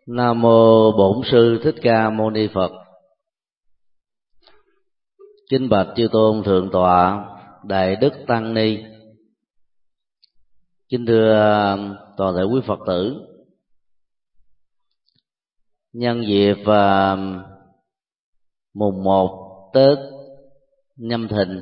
Nam mô Bổn Sư Thích Ca Mâu Ni Phật. Kính bạch chư tôn thượng tọa Đại Đức Tăng Ni. Kính thưa toàn thể quý Phật tử. Nhân dịp mùng 1 Tết Nhâm Thìn,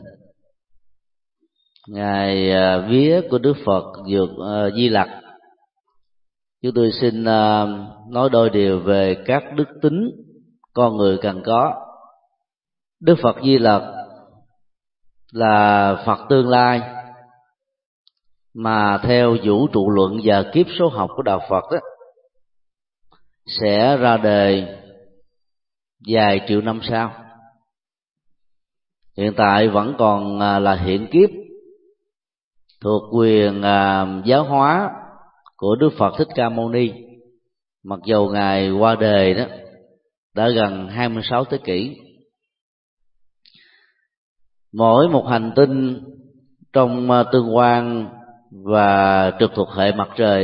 ngày vía của Đức Phật Dược Di Lặc, chúng tôi xin nói đôi điều về các đức tính con người cần có. Đức Phật Di Lặc là Phật tương lai mà theo vũ trụ luận và kiếp số học của đạo Phật đó, sẽ ra đời vài triệu năm sau. Hiện tại vẫn còn là hiện kiếp, thuộc quyền giáo hóa của Đức Phật Thích Ca Mâu Ni, mặc dù ngài qua đời đó đã gần 26 thế kỷ. Mỗi một hành tinh trong tương quan và trực thuộc hệ mặt trời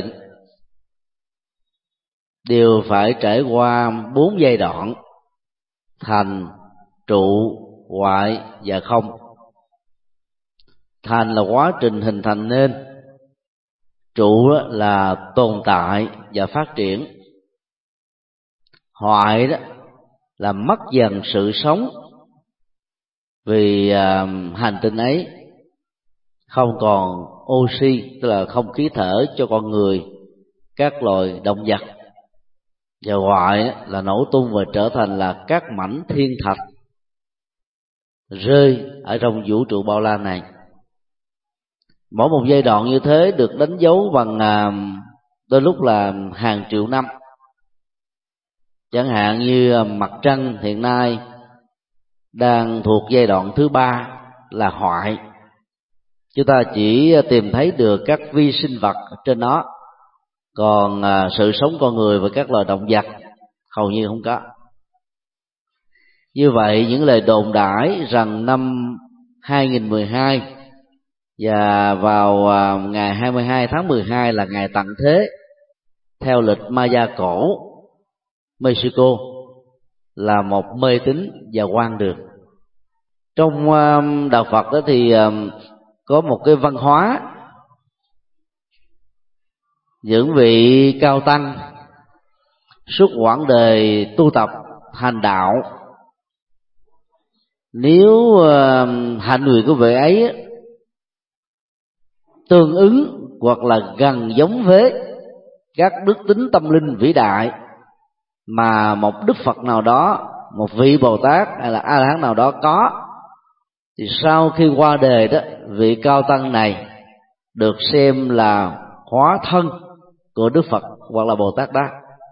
đều phải trải qua 4 giai đoạn: thành, trụ, hoại và không. Thành là quá trình hình thành nên, trụ là tồn tại và phát triển, hoại đó là mất dần sự sống, vì hành tinh ấy không còn oxy, tức là không khí thở cho con người, các loài động vật. Và hoại là nổ tung và trở thành là các mảnh thiên thạch rơi ở trong vũ trụ bao la này. Mỗi một giai đoạn như thế được đánh dấu bằng đôi lúc là hàng triệu năm. Chẳng hạn như mặt trăng hiện nay đang thuộc giai đoạn thứ 3 là hoại. Chúng ta chỉ tìm thấy được các vi sinh vật trên nó, còn sự sống con người và các loài động vật hầu như không có. Như vậy, những lời đồn đãi rằng năm 2012 và vào ngày 22 tháng 12 là ngày tận thế theo lịch Maya cổ Mexico là một mê tín và hoang đường. Trong đạo Phật đó thì có một cái văn hóa những vị cao tăng suốt quãng đời tu tập hành đạo, nếu hạnh nguyện của vị ấy tương ứng hoặc là gần giống với các đức tính tâm linh vĩ đại mà một đức Phật nào đó, một vị Bồ Tát hay là A La Hán nào đó có, thì sau khi qua đời đó, vị cao tăng này được xem là hóa thân của Đức Phật hoặc là Bồ Tát đó.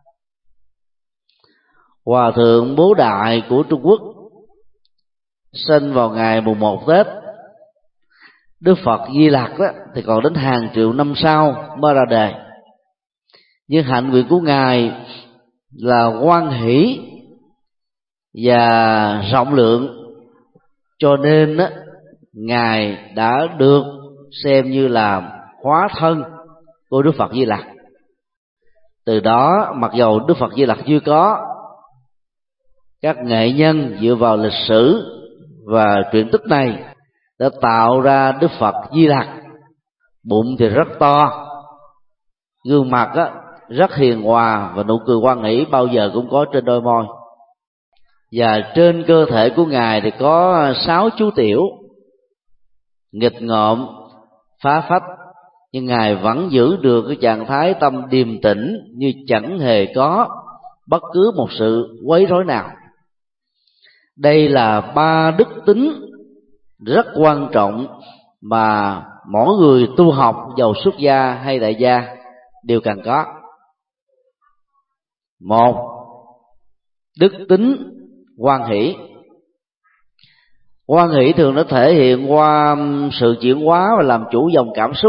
Hòa thượng Bố Đại của Trung Quốc sinh vào ngày mùng 1 Tết. Đức Phật Di Lặc đó thì còn đến hàng triệu năm sau mới ra đời. Nhưng hạnh nguyện của ngài là hoan hỷ và rộng lượng, cho nên đó, ngài đã được xem như là hóa thân của Đức Phật Di Lặc. Từ đó, mặc dầu Đức Phật Di Lặc chưa có, các nghệ nhân dựa vào lịch sử và truyện tích này đã tạo ra Đức Phật Di Lặc. Bụng thì rất to, gương mặt rất hiền hòa và nụ cười hoan hỷ bao giờ cũng có trên đôi môi. Và trên cơ thể của ngài thì có 6 chú tiểu nghịch ngợm, phá phách, nhưng ngài vẫn giữ được cái trạng thái tâm điềm tĩnh như chẳng hề có bất cứ một sự quấy rối nào. Đây là 3 đức tính rất quan trọng mà mỗi người tu học, dầu xuất gia hay đại gia, đều cần có. 1. Đức tính hoan hỷ. Hoan hỷ thường nó thể hiện qua sự chuyển hóa và làm chủ dòng cảm xúc.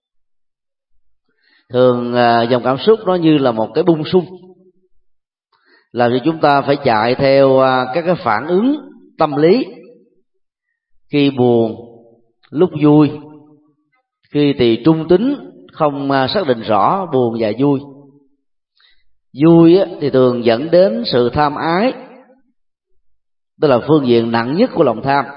Thường dòng cảm xúc nó như là một cái bung sung, làm cho chúng ta phải chạy theo các cái phản ứng tâm lý. Khi buồn, lúc vui, khi thì trung tính, không xác định rõ buồn và vui. Vui thì thường dẫn đến sự tham ái, tức là phương diện nặng nhất của lòng tham.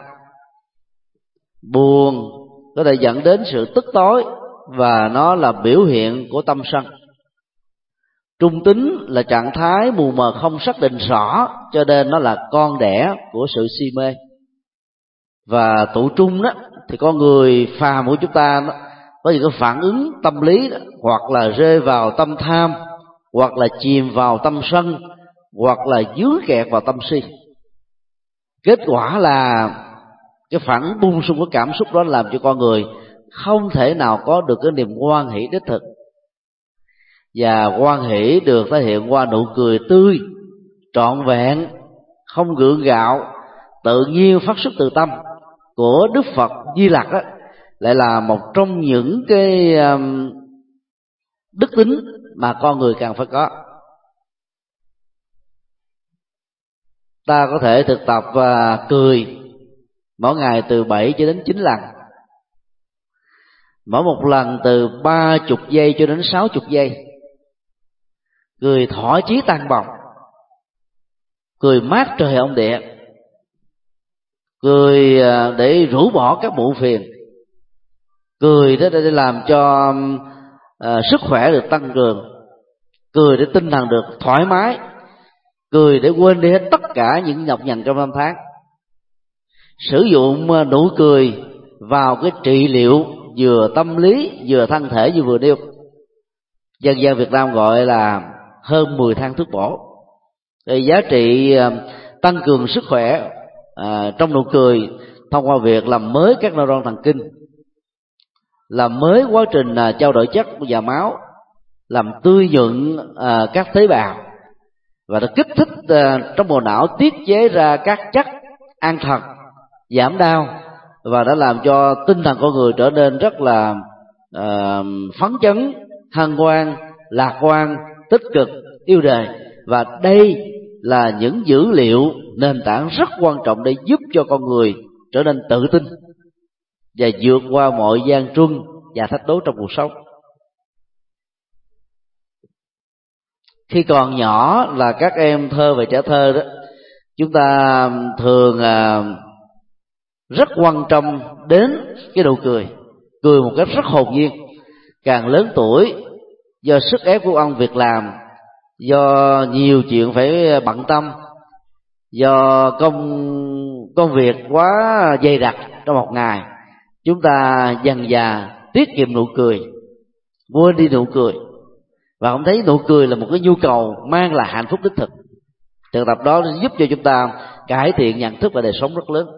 Buồn có thể dẫn đến sự tức tối, và nó là biểu hiện của tâm sân. Trung tính là trạng thái mù mờ không xác định rõ, cho nên nó là con đẻ của sự si mê. Và tụ trung đó thì con người phàm của chúng ta có những cái phản ứng tâm lý đó, hoặc là rơi vào tâm tham, hoặc là chìm vào tâm sân, hoặc là dướng kẹt vào tâm si. Kết quả là cái phản ứng bung sung của cảm xúc đó làm cho con người không thể nào có được cái niềm hoan hỷ đích thực. Và hoan hỷ được thể hiện qua nụ cười tươi, trọn vẹn, không gượng gạo, tự nhiên phát xuất từ tâm của Đức Phật Di Lặc đó, lại là một trong những cái đức tính mà con người cần phải có. Ta có thể thực tập cười mỗi ngày từ 7 cho đến 9 lần, mỗi một lần từ 30 giây cho đến 60 giây. Cười thỏa chí tăng bồng, cười mát trời ông địa, cười để rũ bỏ các muộn phiền, cười để làm cho sức khỏe được tăng cường, cười để tinh thần được thoải mái, cười để quên đi hết tất cả những nhọc nhằn trong năm tháng. Sử dụng nụ cười vào cái trị liệu vừa tâm lý vừa thân thể như vừa nêu, dân gian Việt Nam gọi là hơn 10 thang thuốc bổ. Thì giá trị tăng cường sức khỏe trong nụ cười thông qua việc làm mới các neuron thần kinh, làm mới quá trình trao đổi chất và máu, làm tươi nhuận các tế bào, và nó kích thích trong bộ não tiết chế ra các chất an thần, giảm đau, và đã làm cho tinh thần con người trở nên rất là phấn chấn, hân hoan, lạc quan, tích cực, yêu đời. Và đây là những dữ liệu nền tảng rất quan trọng để giúp cho con người trở nên tự tin và vượt qua mọi gian truân và thách đố trong cuộc sống. Khi còn nhỏ là các em thơ và trẻ thơ đó, chúng ta thường rất quan tâm đến cái nụ cười, cười một cách rất hồn nhiên. Càng lớn tuổi, do sức ép của công việc làm, do nhiều chuyện phải bận tâm, do công việc quá dày đặc trong một ngày, chúng ta dần dà tiết kiệm nụ cười, quên đi nụ cười, và không thấy nụ cười là một cái nhu cầu mang lại hạnh phúc đích thực. Thực tập đó giúp cho chúng ta cải thiện nhận thức và đời sống rất lớn.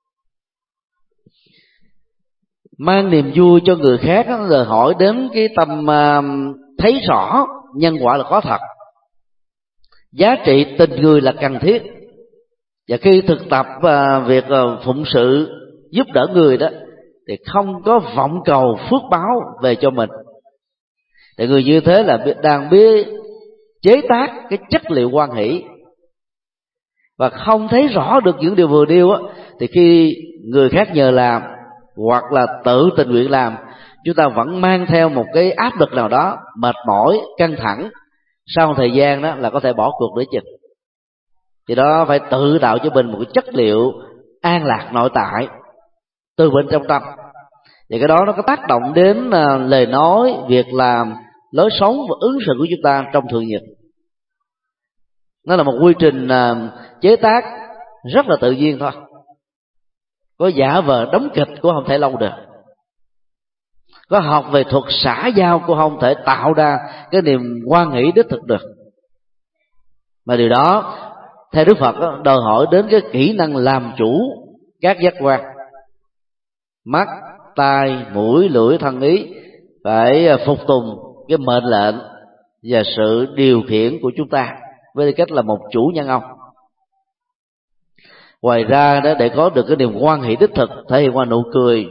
Mang niềm vui cho người khác đó, đòi hỏi đến cái tâm thấy rõ nhân quả là có thật, giá trị tình người là cần thiết. Và khi thực tập việc phụng sự giúp đỡ người đó thì không có vọng cầu phước báo về cho mình. Thì người như thế là đang biết chế tác cái chất liệu hoan hỷ, và không thấy rõ được những điều vừa nêu á, thì khi người khác nhờ làm hoặc là tự tình nguyện làm, chúng ta vẫn mang theo một cái áp lực nào đó, mệt mỏi, căng thẳng. Sau một thời gian đó là có thể bỏ cuộc để chừng. Thì đó phải tự tạo cho mình một cái chất liệu an lạc nội tại từ bên trong tâm. Thì cái đó nó có tác động đến lời nói, việc làm, lối sống và ứng xử của chúng ta trong thường nhật. Nó là một quy trình chế tác rất là tự nhiên thôi. Có giả vờ đóng kịch cũng không thể lâu được, có học về thuật xã giao cũng không thể tạo ra cái niềm hoan hỷ đích thực được. Mà điều đó theo Đức Phật đó, đòi hỏi đến cái kỹ năng làm chủ các giác quan mắt, tai, mũi, lưỡi, thân, ý, phải phục tùng cái mệnh lệnh và sự điều khiển của chúng ta với tư cách là một chủ nhân ông. Ngoài ra đó, để có được cái niềm hoan hỷ đích thực thể hiện qua nụ cười,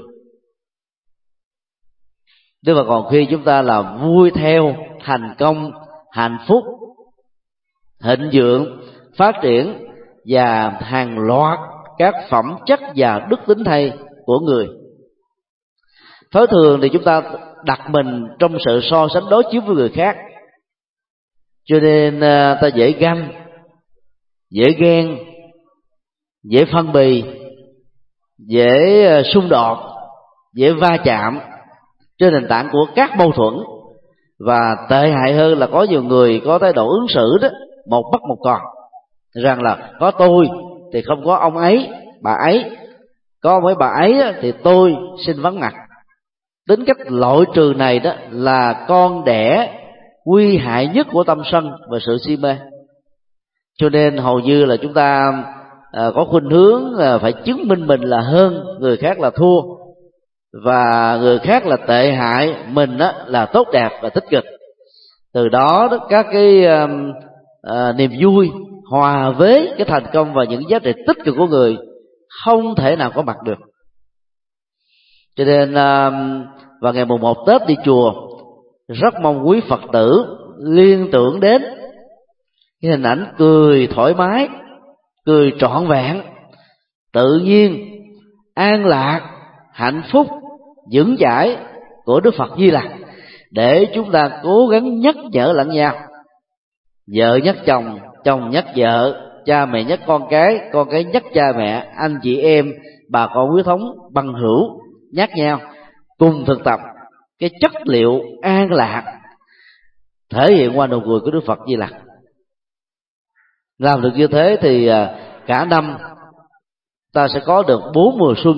Đức Phật còn khi chúng ta là vui theo thành công, hạnh phúc, thịnh vượng, phát triển và hàng loạt các phẩm chất và đức tính hay của người. Thói thường thì chúng ta đặt mình trong sự so sánh đối chiếu với người khác, cho nên ta dễ ganh, dễ ghen, dễ phân bì, dễ xung đột, dễ va chạm trên nền tảng của các mâu thuẫn. Và tệ hại hơn là có nhiều người có thái độ ứng xử đó một bắt một còn, rằng là có tôi thì không có ông ấy bà ấy, có mấy bà ấy thì tôi xin vắng mặt. Tính cách loại trừ này đó là con đẻ nguy hại nhất của tâm sân và sự si mê. Cho nên hầu như là chúng ta có khuynh hướng là phải chứng minh mình là hơn, người khác là thua, và người khác là tệ hại, mình là tốt đẹp và tích cực. Từ đó các cái niềm vui hòa với cái thành công và những giá trị tích cực của người không thể nào có mặt được. Cho nên vào ngày mùng 1 Tết đi chùa, rất mong quý Phật tử liên tưởng đến cái hình ảnh cười thoải mái, cười trọn vẹn, tự nhiên, an lạc, hạnh phúc, vững chãi của Đức Phật Di Lặc, để chúng ta cố gắng nhắc nhở lẫn nhau. Vợ nhắc chồng, chồng nhắc vợ, cha mẹ nhắc con cái nhắc cha mẹ, anh chị em, bà con huyết thống, bằng hữu nhắc nhau, cùng thực tập cái chất liệu an lạc thể hiện qua nụ cười của Đức Phật Di Lặc. Làm được như thế thì cả năm ta sẽ có được 4 mùa xuân,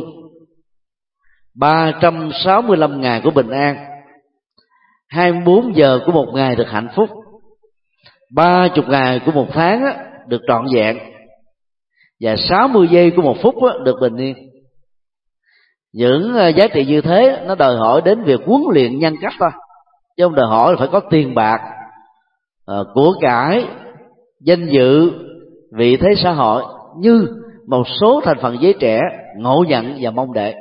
365 ngày của bình an, 24 giờ của một ngày được hạnh phúc, 30 ngày của một tháng được trọn vẹn, và 60 giây của một phút được bình yên. Những giá trị như thế nó đòi hỏi đến việc huấn luyện nhân cách thôi, chứ không đòi hỏi là phải có tiền bạc, của cải, danh dự, vị thế xã hội như một số thành phần giới trẻ ngộ nhận và mong đợi.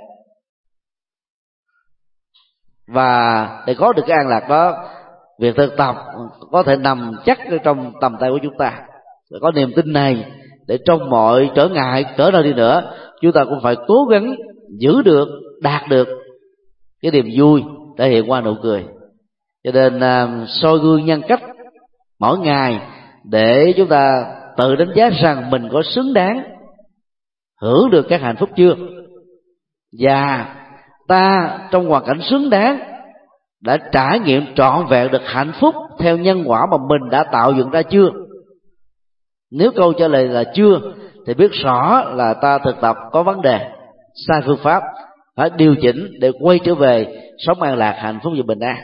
Và để có được cái an lạc đó, việc thực tập có thể nằm chắc trong tầm tay của chúng ta. Có niềm tin này để trong mọi trở ngại cỡ nào đi nữa, chúng ta cũng phải cố gắng giữ được, đạt được cái niềm vui thể hiện qua nụ cười. Cho nên soi gương nhân cách mỗi ngày để chúng ta tự đánh giá rằng mình có xứng đáng hưởng được các hạnh phúc chưa, và ta trong hoàn cảnh xứng đáng đã trải nghiệm trọn vẹn được hạnh phúc theo nhân quả mà mình đã tạo dựng ra chưa. Nếu câu trả lời là chưa thì biết rõ là ta thực tập có vấn đề, sai phương pháp, phải điều chỉnh để quay trở về sống an lạc, hạnh phúc và bình an.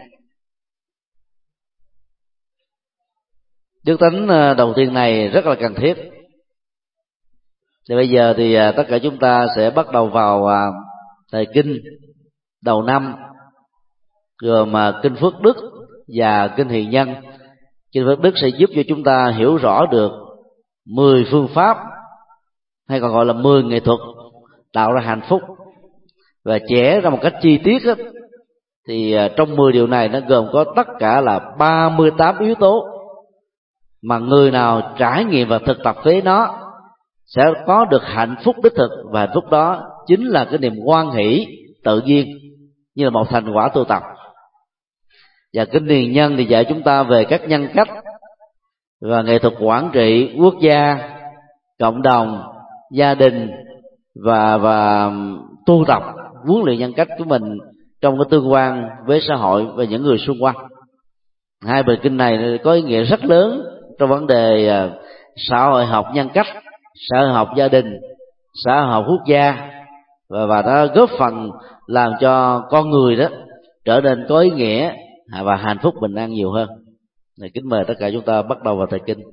Đức tính đầu tiên này rất là cần thiết. Thì bây giờ thì tất cả chúng ta sẽ bắt đầu vào thời kinh đầu năm, gồm kinh Phước Đức và kinh Hiền Nhân. Kinh Phước Đức sẽ giúp cho chúng ta hiểu rõ được 10 phương pháp, hay còn gọi là 10 nghệ thuật tạo ra hạnh phúc, và trẻ ra một cách chi tiết đó, thì trong 10 điều này nó gồm có tất cả là 38 yếu tố mà người nào trải nghiệm và thực tập với nó sẽ có được hạnh phúc đích thực, và hạnh phúc đó chính là cái niềm hoan hỷ tự nhiên như là một thành quả tu tập. Và kinh Hiền Nhân thì dạy chúng ta về các nhân cách và nghệ thuật quản trị quốc gia, cộng đồng, gia đình, và tu tập huấn luyện nhân cách của mình trong cái tương quan với xã hội và những người xung quanh. Hai bài kinh này có ý nghĩa rất lớn trong vấn đề xã hội học nhân cách, xã hội học gia đình, xã hội học quốc gia, và nó góp phần làm cho con người đó trở nên có ý nghĩa và hạnh phúc bình an nhiều hơn. Kính mời tất cả chúng ta bắt đầu vào thời kinh.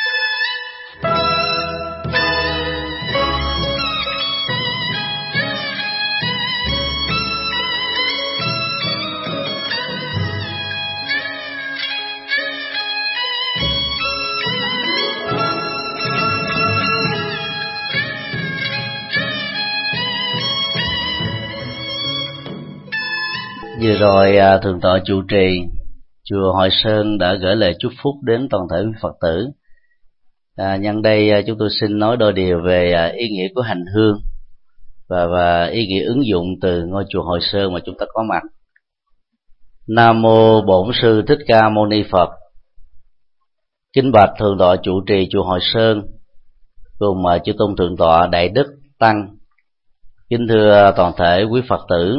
Vừa rồi thượng tọa chủ trì chùa Hội Sơn đã gửi lời chúc phúc đến toàn thể quý Phật tử. Nhân đây chúng tôi xin nói đôi điều về ý nghĩa của hành hương và ý nghĩa ứng dụng từ ngôi chùa Hội Sơn mà chúng ta có mặt. Nam mô Bổn Sư Thích Ca Mâu Ni Phật. Kính bạch Thượng tọa chủ trì chùa Hội Sơn cùng chư tôn Thượng tọa Đại Đức Tăng. Kính thưa toàn thể quý Phật tử,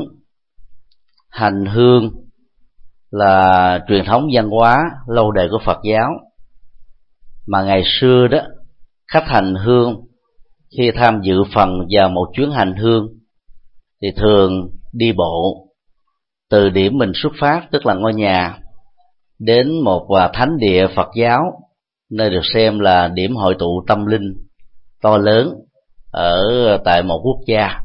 hành hương là truyền thống văn hóa lâu đời của Phật giáo, mà ngày xưa đó, khách hành hương khi tham dự phần vào một chuyến hành hương thì thường đi bộ từ điểm mình xuất phát, tức là ngôi nhà, đến một thánh địa Phật giáo, nơi được xem là điểm hội tụ tâm linh to lớn ở tại một quốc gia.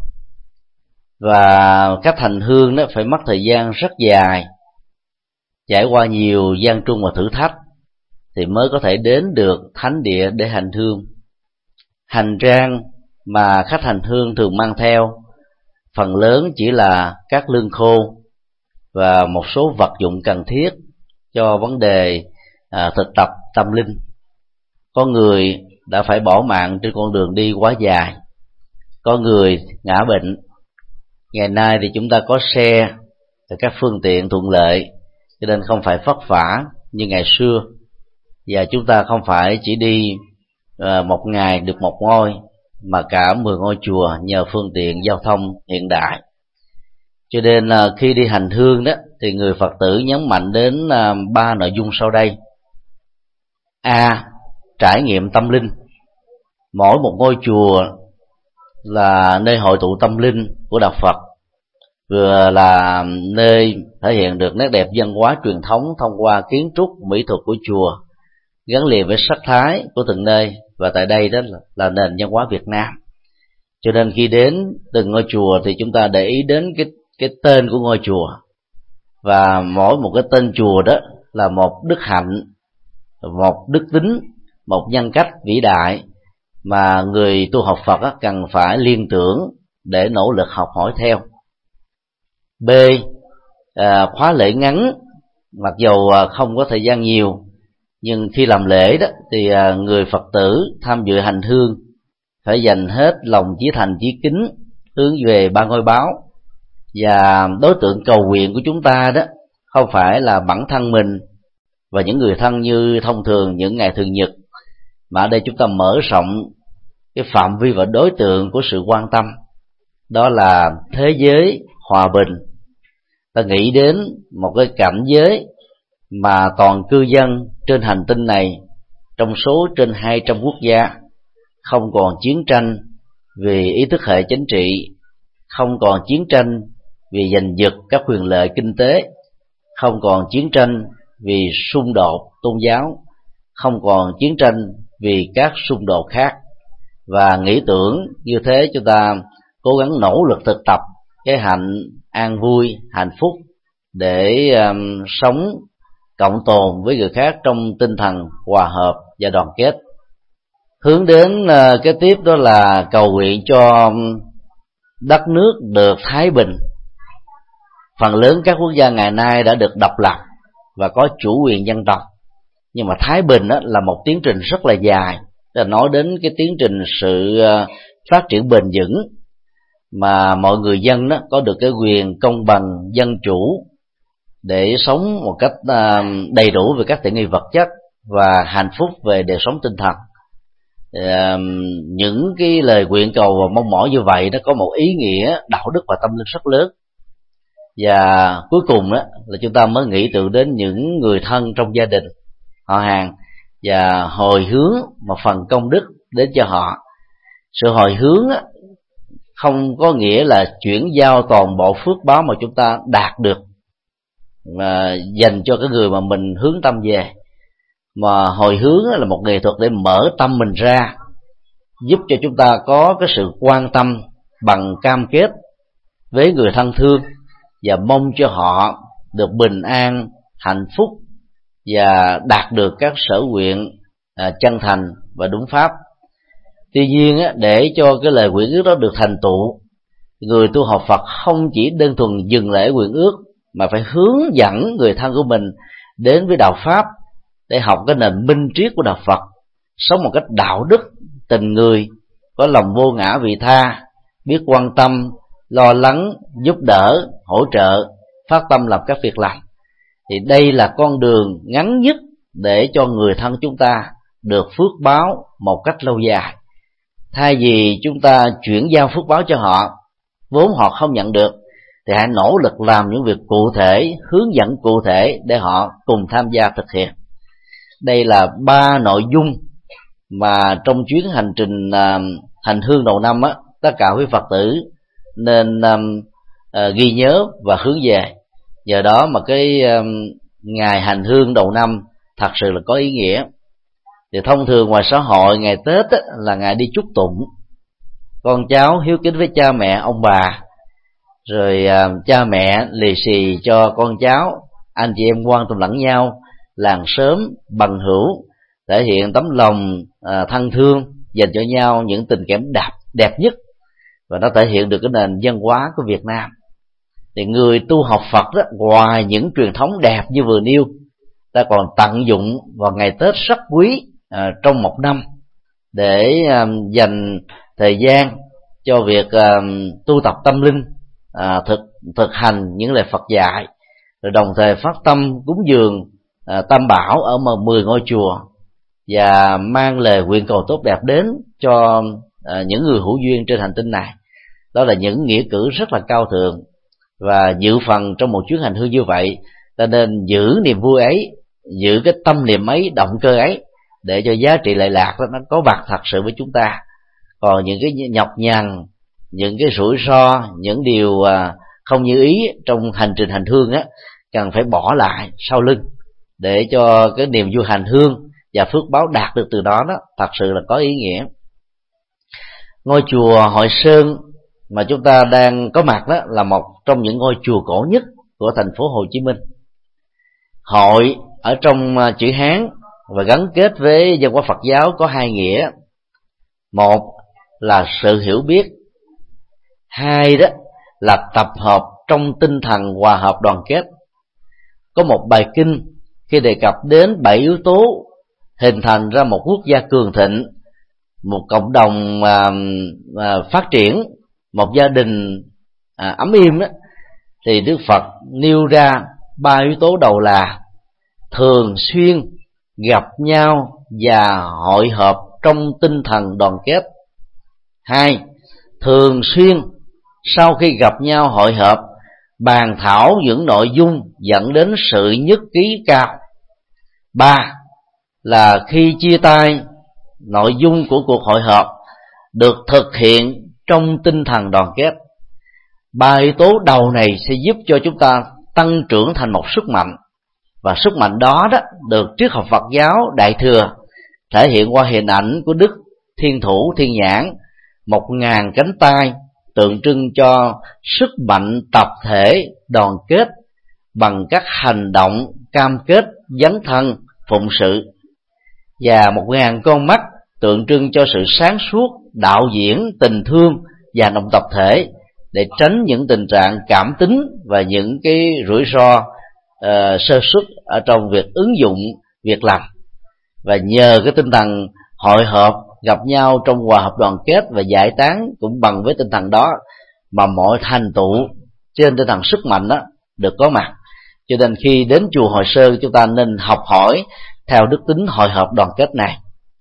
Và khách hành hương đó phải mất thời gian rất dài, trải qua nhiều gian truân và thử thách thì mới có thể đến được thánh địa để hành hương. Hành trang mà khách hành hương thường mang theo phần lớn chỉ là các lương khô và một số vật dụng cần thiết cho vấn đề thực tập tâm linh. Có người đã phải bỏ mạng trên con đường đi quá dài, có người ngã bệnh. Ngày nay thì chúng ta có xe và các phương tiện thuận lợi, cho nên không phải vất vả như ngày xưa, và chúng ta không phải chỉ đi một ngày được một ngôi, mà cả 10 ngôi chùa nhờ phương tiện giao thông hiện đại. Cho nên khi đi hành hương đó thì người Phật tử nhấn mạnh đến 3 nội dung sau đây. A. Trải nghiệm tâm linh. Mỗi một ngôi chùa là nơi hội tụ tâm linh của đạo Phật, vừa là nơi thể hiện được nét đẹp văn hóa truyền thống thông qua kiến trúc mỹ thuật của chùa, gắn liền với sắc thái của từng nơi, và tại đây đó là nền văn hóa Việt Nam. Cho nên khi đến từng ngôi chùa thì chúng ta để ý đến cái tên của ngôi chùa, và mỗi một cái tên chùa đó là một đức hạnh, một đức tính, một nhân cách vĩ đại mà người tu học Phật cần phải liên tưởng để nỗ lực học hỏi theo. B. Khóa lễ ngắn, mặc dầu không có thời gian nhiều, nhưng khi làm lễ đó thì người Phật tử tham dự hành hương phải dành hết lòng chí thành chí kính hướng về 3 ngôi báo. Và đối tượng cầu nguyện của chúng ta đó không phải là bản thân mình và những người thân như thông thường những ngày thường nhật, mà ở đây chúng ta mở rộng cái phạm vi và đối tượng của sự quan tâm, đó là thế giới hòa bình. Ta nghĩ đến một cái cảnh giới mà toàn cư dân trên hành tinh này, trong số trên 200 quốc gia, không còn chiến tranh vì ý thức hệ chính trị, không còn chiến tranh vì giành giật các quyền lợi kinh tế, không còn chiến tranh vì xung đột tôn giáo, không còn chiến tranh vì các xung đột khác. Và nghĩ tưởng như thế, chúng ta cố gắng nỗ lực thực tập cái hạnh an vui, hạnh phúc để sống cộng tồn với người khác trong tinh thần hòa hợp và đoàn kết. Hướng đến cái tiếp đó là cầu nguyện cho đất nước được thái bình. Phần lớn các quốc gia ngày nay đã được độc lập và có chủ quyền dân tộc, nhưng mà thái bình là một tiến trình rất là dài, là nói đến cái tiến trình sự phát triển bền vững, mà mọi người dân đó có được cái quyền công bằng dân chủ để sống một cách đầy đủ về các tiện nghi vật chất và hạnh phúc về đời sống tinh thần. Những cái lời nguyện cầu và mong mỏi như vậy nó có một ý nghĩa đạo đức và tâm linh rất lớn. Và cuối cùng đó là chúng ta mới nghĩ tưởng đến những người thân trong gia đình, họ hàng, và hồi hướng một phần công đức đến cho họ. Sự hồi hướng không có nghĩa là chuyển giao toàn bộ phước báo mà chúng ta đạt được mà dành cho cái người mà mình hướng tâm về, mà hồi hướng là một nghệ thuật để mở tâm mình ra, giúp cho chúng ta có cái sự quan tâm bằng cam kết với người thân thương, và mong cho họ được bình an, hạnh phúc và đạt được các sở nguyện chân thành và đúng pháp. Tuy nhiên để cho cái lời nguyện ước đó được thành tựu, người tu học Phật không chỉ đơn thuần dừng lại nguyện ước, mà phải hướng dẫn người thân của mình đến với đạo Pháp để học cái nền minh triết của đạo Phật, sống một cách đạo đức, tình người, có lòng vô ngã vị tha, biết quan tâm, lo lắng, giúp đỡ, hỗ trợ, phát tâm làm các việc lành. Thì đây là con đường ngắn nhất để cho người thân chúng ta được phước báo một cách lâu dài. Thay vì chúng ta chuyển giao phước báo cho họ vốn họ không nhận được, thì hãy nỗ lực làm những việc cụ thể, hướng dẫn cụ thể để họ cùng tham gia thực hiện. Đây là 3 nội dung mà trong chuyến hành trình hành hương đầu năm á, tất cả quý Phật tử nên ghi nhớ và hướng về. Nhờ đó mà cái ngày hành hương đầu năm thật sự là có ý nghĩa. Thì thông thường ngoài xã hội, ngày Tết á, là ngày đi chúc tụng, con cháu hiếu kính với cha mẹ ông bà, rồi cha mẹ lì xì cho con cháu, anh chị em quan tâm lẫn nhau, làng xóm bằng hữu, thể hiện tấm lòng thân thương dành cho nhau những tình cảm đẹp nhất, và nó thể hiện được cái nền văn hóa của Việt Nam. Thì người tu học Phật đó, ngoài những truyền thống đẹp như vừa nêu, ta còn tận dụng vào ngày Tết rất quý trong một năm để dành thời gian cho việc tu tập tâm linh, thực hành những lời Phật dạy, rồi đồng thời phát tâm cúng dường Tam Bảo ở 10 ngôi chùa, và mang lời nguyện cầu tốt đẹp đến cho những người hữu duyên trên hành tinh này. Đó là những nghĩa cử rất là cao thượng, và dự phần trong một chuyến hành hương như vậy, ta nên giữ niềm vui ấy, giữ cái tâm niệm ấy, động cơ ấy, để cho giá trị lệ lạc đó nó có mặt thật sự với chúng ta. Còn những cái nhọc nhằn, những cái rủi ro, những điều không như ý trong hành trình hành hương á, cần phải bỏ lại sau lưng, để cho cái niềm vui hành hương và phước báo đạt được từ đó thật sự là có ý nghĩa. Ngôi chùa Hội Sơn mà chúng ta đang có mặt đó là một trong những ngôi chùa cổ nhất của thành phố Hồ Chí Minh. Hội ở trong chữ Hán và gắn kết với văn hóa Phật giáo có 2 nghĩa. Một là sự hiểu biết, 2 đó là tập hợp trong tinh thần hòa hợp đoàn kết. Có một bài kinh khi đề cập đến 7 yếu tố hình thành ra một quốc gia cường thịnh, một cộng đồng phát triển, một gia đình ấm êm đó, thì Đức Phật nêu ra 3 yếu tố đầu là thường xuyên gặp nhau và hội họp trong tinh thần đoàn kết. 2. Thường xuyên sau khi gặp nhau hội họp bàn thảo những nội dung dẫn đến sự nhất trí cao. 3. Là khi chia tay, nội dung của cuộc hội họp được thực hiện trong tinh thần đoàn kết. 3 yếu tố đầu này sẽ giúp cho chúng ta tăng trưởng thành một sức mạnh, và sức mạnh đó được triết học Phật giáo Đại Thừa thể hiện qua hình ảnh của Đức Thiên Thủ Thiên Nhãn, 1000 cánh tay tượng trưng cho sức mạnh tập thể đoàn kết bằng các hành động cam kết dấn thân phụng sự, và 1000 con mắt tượng trưng cho sự sáng suốt đạo diễn tình thương và hành động tập thể, để tránh những tình trạng cảm tính và những cái rủi ro sơ suất ở trong việc ứng dụng việc làm. Và nhờ cái tinh thần hội họp gặp nhau trong hòa hợp đoàn kết và giải tán cũng bằng với tinh thần đó, mà mọi thành tựu trên tinh thần sức mạnh đó được có mặt. Cho nên khi đến chùa Hội Sơn, chúng ta nên học hỏi theo đức tính hội họp đoàn kết này.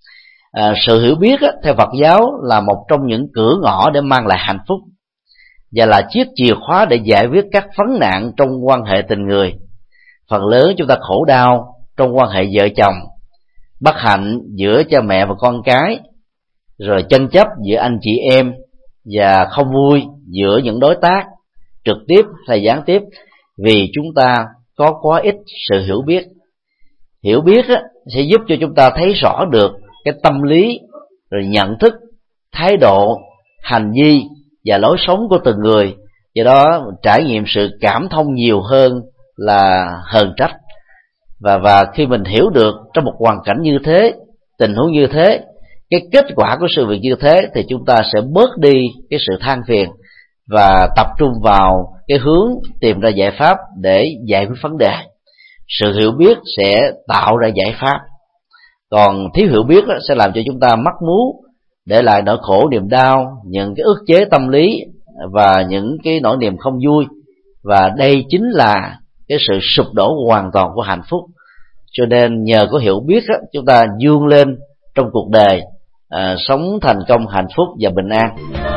Sự hiểu biết theo Phật giáo là một trong những cửa ngõ để mang lại hạnh phúc, và là chiếc chìa khóa để giải quyết các vấn nạn trong quan hệ tình người. Phần lớn chúng ta khổ đau trong quan hệ vợ chồng, bất hạnh giữa cha mẹ và con cái, rồi tranh chấp giữa anh chị em, và không vui giữa những đối tác trực tiếp hay gián tiếp, vì chúng ta có quá ít sự hiểu biết. Hiểu biết sẽ giúp cho chúng ta thấy rõ được cái tâm lý, rồi nhận thức, thái độ, hành vi và lối sống của từng người. Do đó trải nghiệm sự cảm thông nhiều hơn là hờn trách. Và khi mình hiểu được trong một hoàn cảnh như thế, tình huống như thế, cái kết quả của sự việc như thế, thì chúng ta sẽ bớt đi cái sự than phiền và tập trung vào cái hướng tìm ra giải pháp để giải quyết vấn đề. Sự hiểu biết sẽ tạo ra giải pháp, còn thiếu hiểu biết sẽ làm cho chúng ta mắc mú, để lại nỗi khổ niềm đau, những cái ức chế tâm lý và những cái nỗi niềm không vui. Và đây chính là cái sự sụp đổ hoàn toàn của hạnh phúc. Cho nên nhờ có hiểu biết đó, chúng ta vươn lên trong cuộc đời, sống thành công, hạnh phúc và bình an.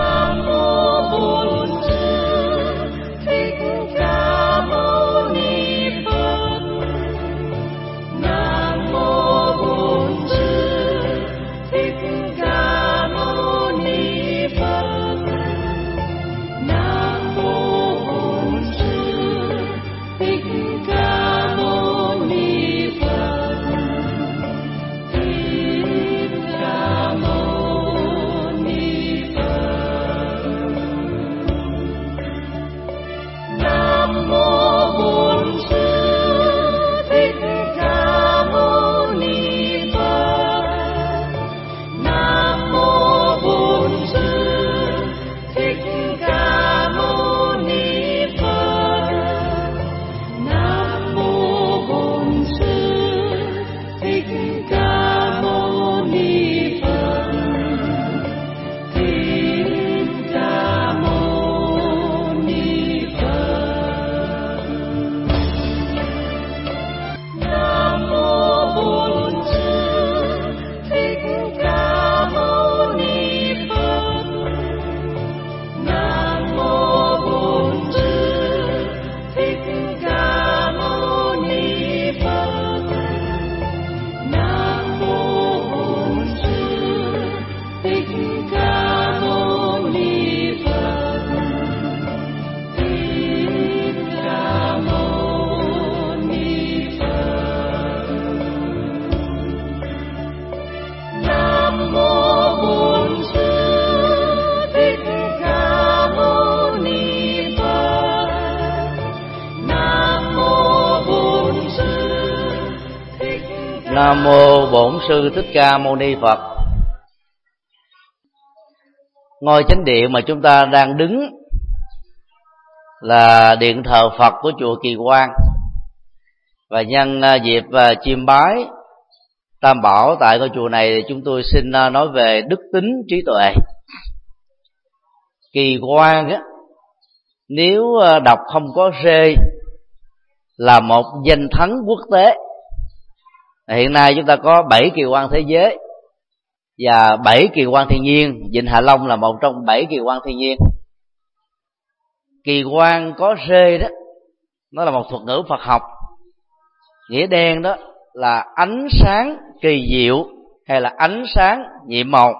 Nam mô Bổn Sư Thích Ca Mâu Ni Phật. Ngôi chánh điện mà chúng ta đang đứng là điện thờ Phật của chùa Kỳ Quang, và nhân dịp chiêm bái Tam Bảo tại ngôi chùa này thì chúng tôi xin nói về đức tính trí tuệ. Kỳ Quang á, nếu đọc không có rê, là một danh thắng quốc tế. Hiện nay chúng ta có 7 kỳ quan thế giới và 7 kỳ quan thiên nhiên. Vịnh Hạ Long là một trong 7 kỳ quan thiên nhiên. Kỳ quan có rê đó, nó là một thuật ngữ Phật học. Nghĩa đen đó là ánh sáng kỳ diệu hay là ánh sáng nhiệm màu.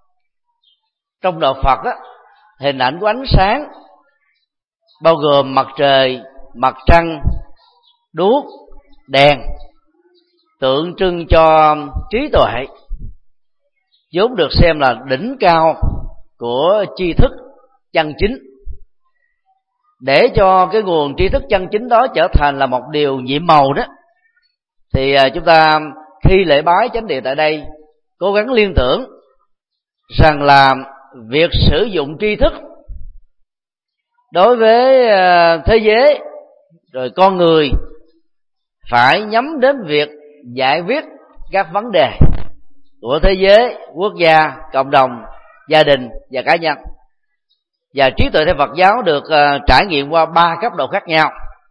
Trong đạo Phật đó, hình ảnh của ánh sáng bao gồm mặt trời, mặt trăng, đuốc, đèn, tượng trưng cho trí tuệ, vốn được xem là đỉnh cao của tri thức chân chính. Để cho cái nguồn tri thức chân chính đó trở thành là một điều nhiệm màu đó, thì chúng ta khi lễ bái chánh điện tại đây cố gắng liên tưởng rằng là việc sử dụng tri thức đối với thế giới rồi con người phải nhắm đến việc giải quyết các vấn đề của thế giới, quốc gia, cộng đồng, gia đình và cá nhân. Và trí tuệ theo Phật giáo được trải nghiệm qua 3 cấp độ khác nhau.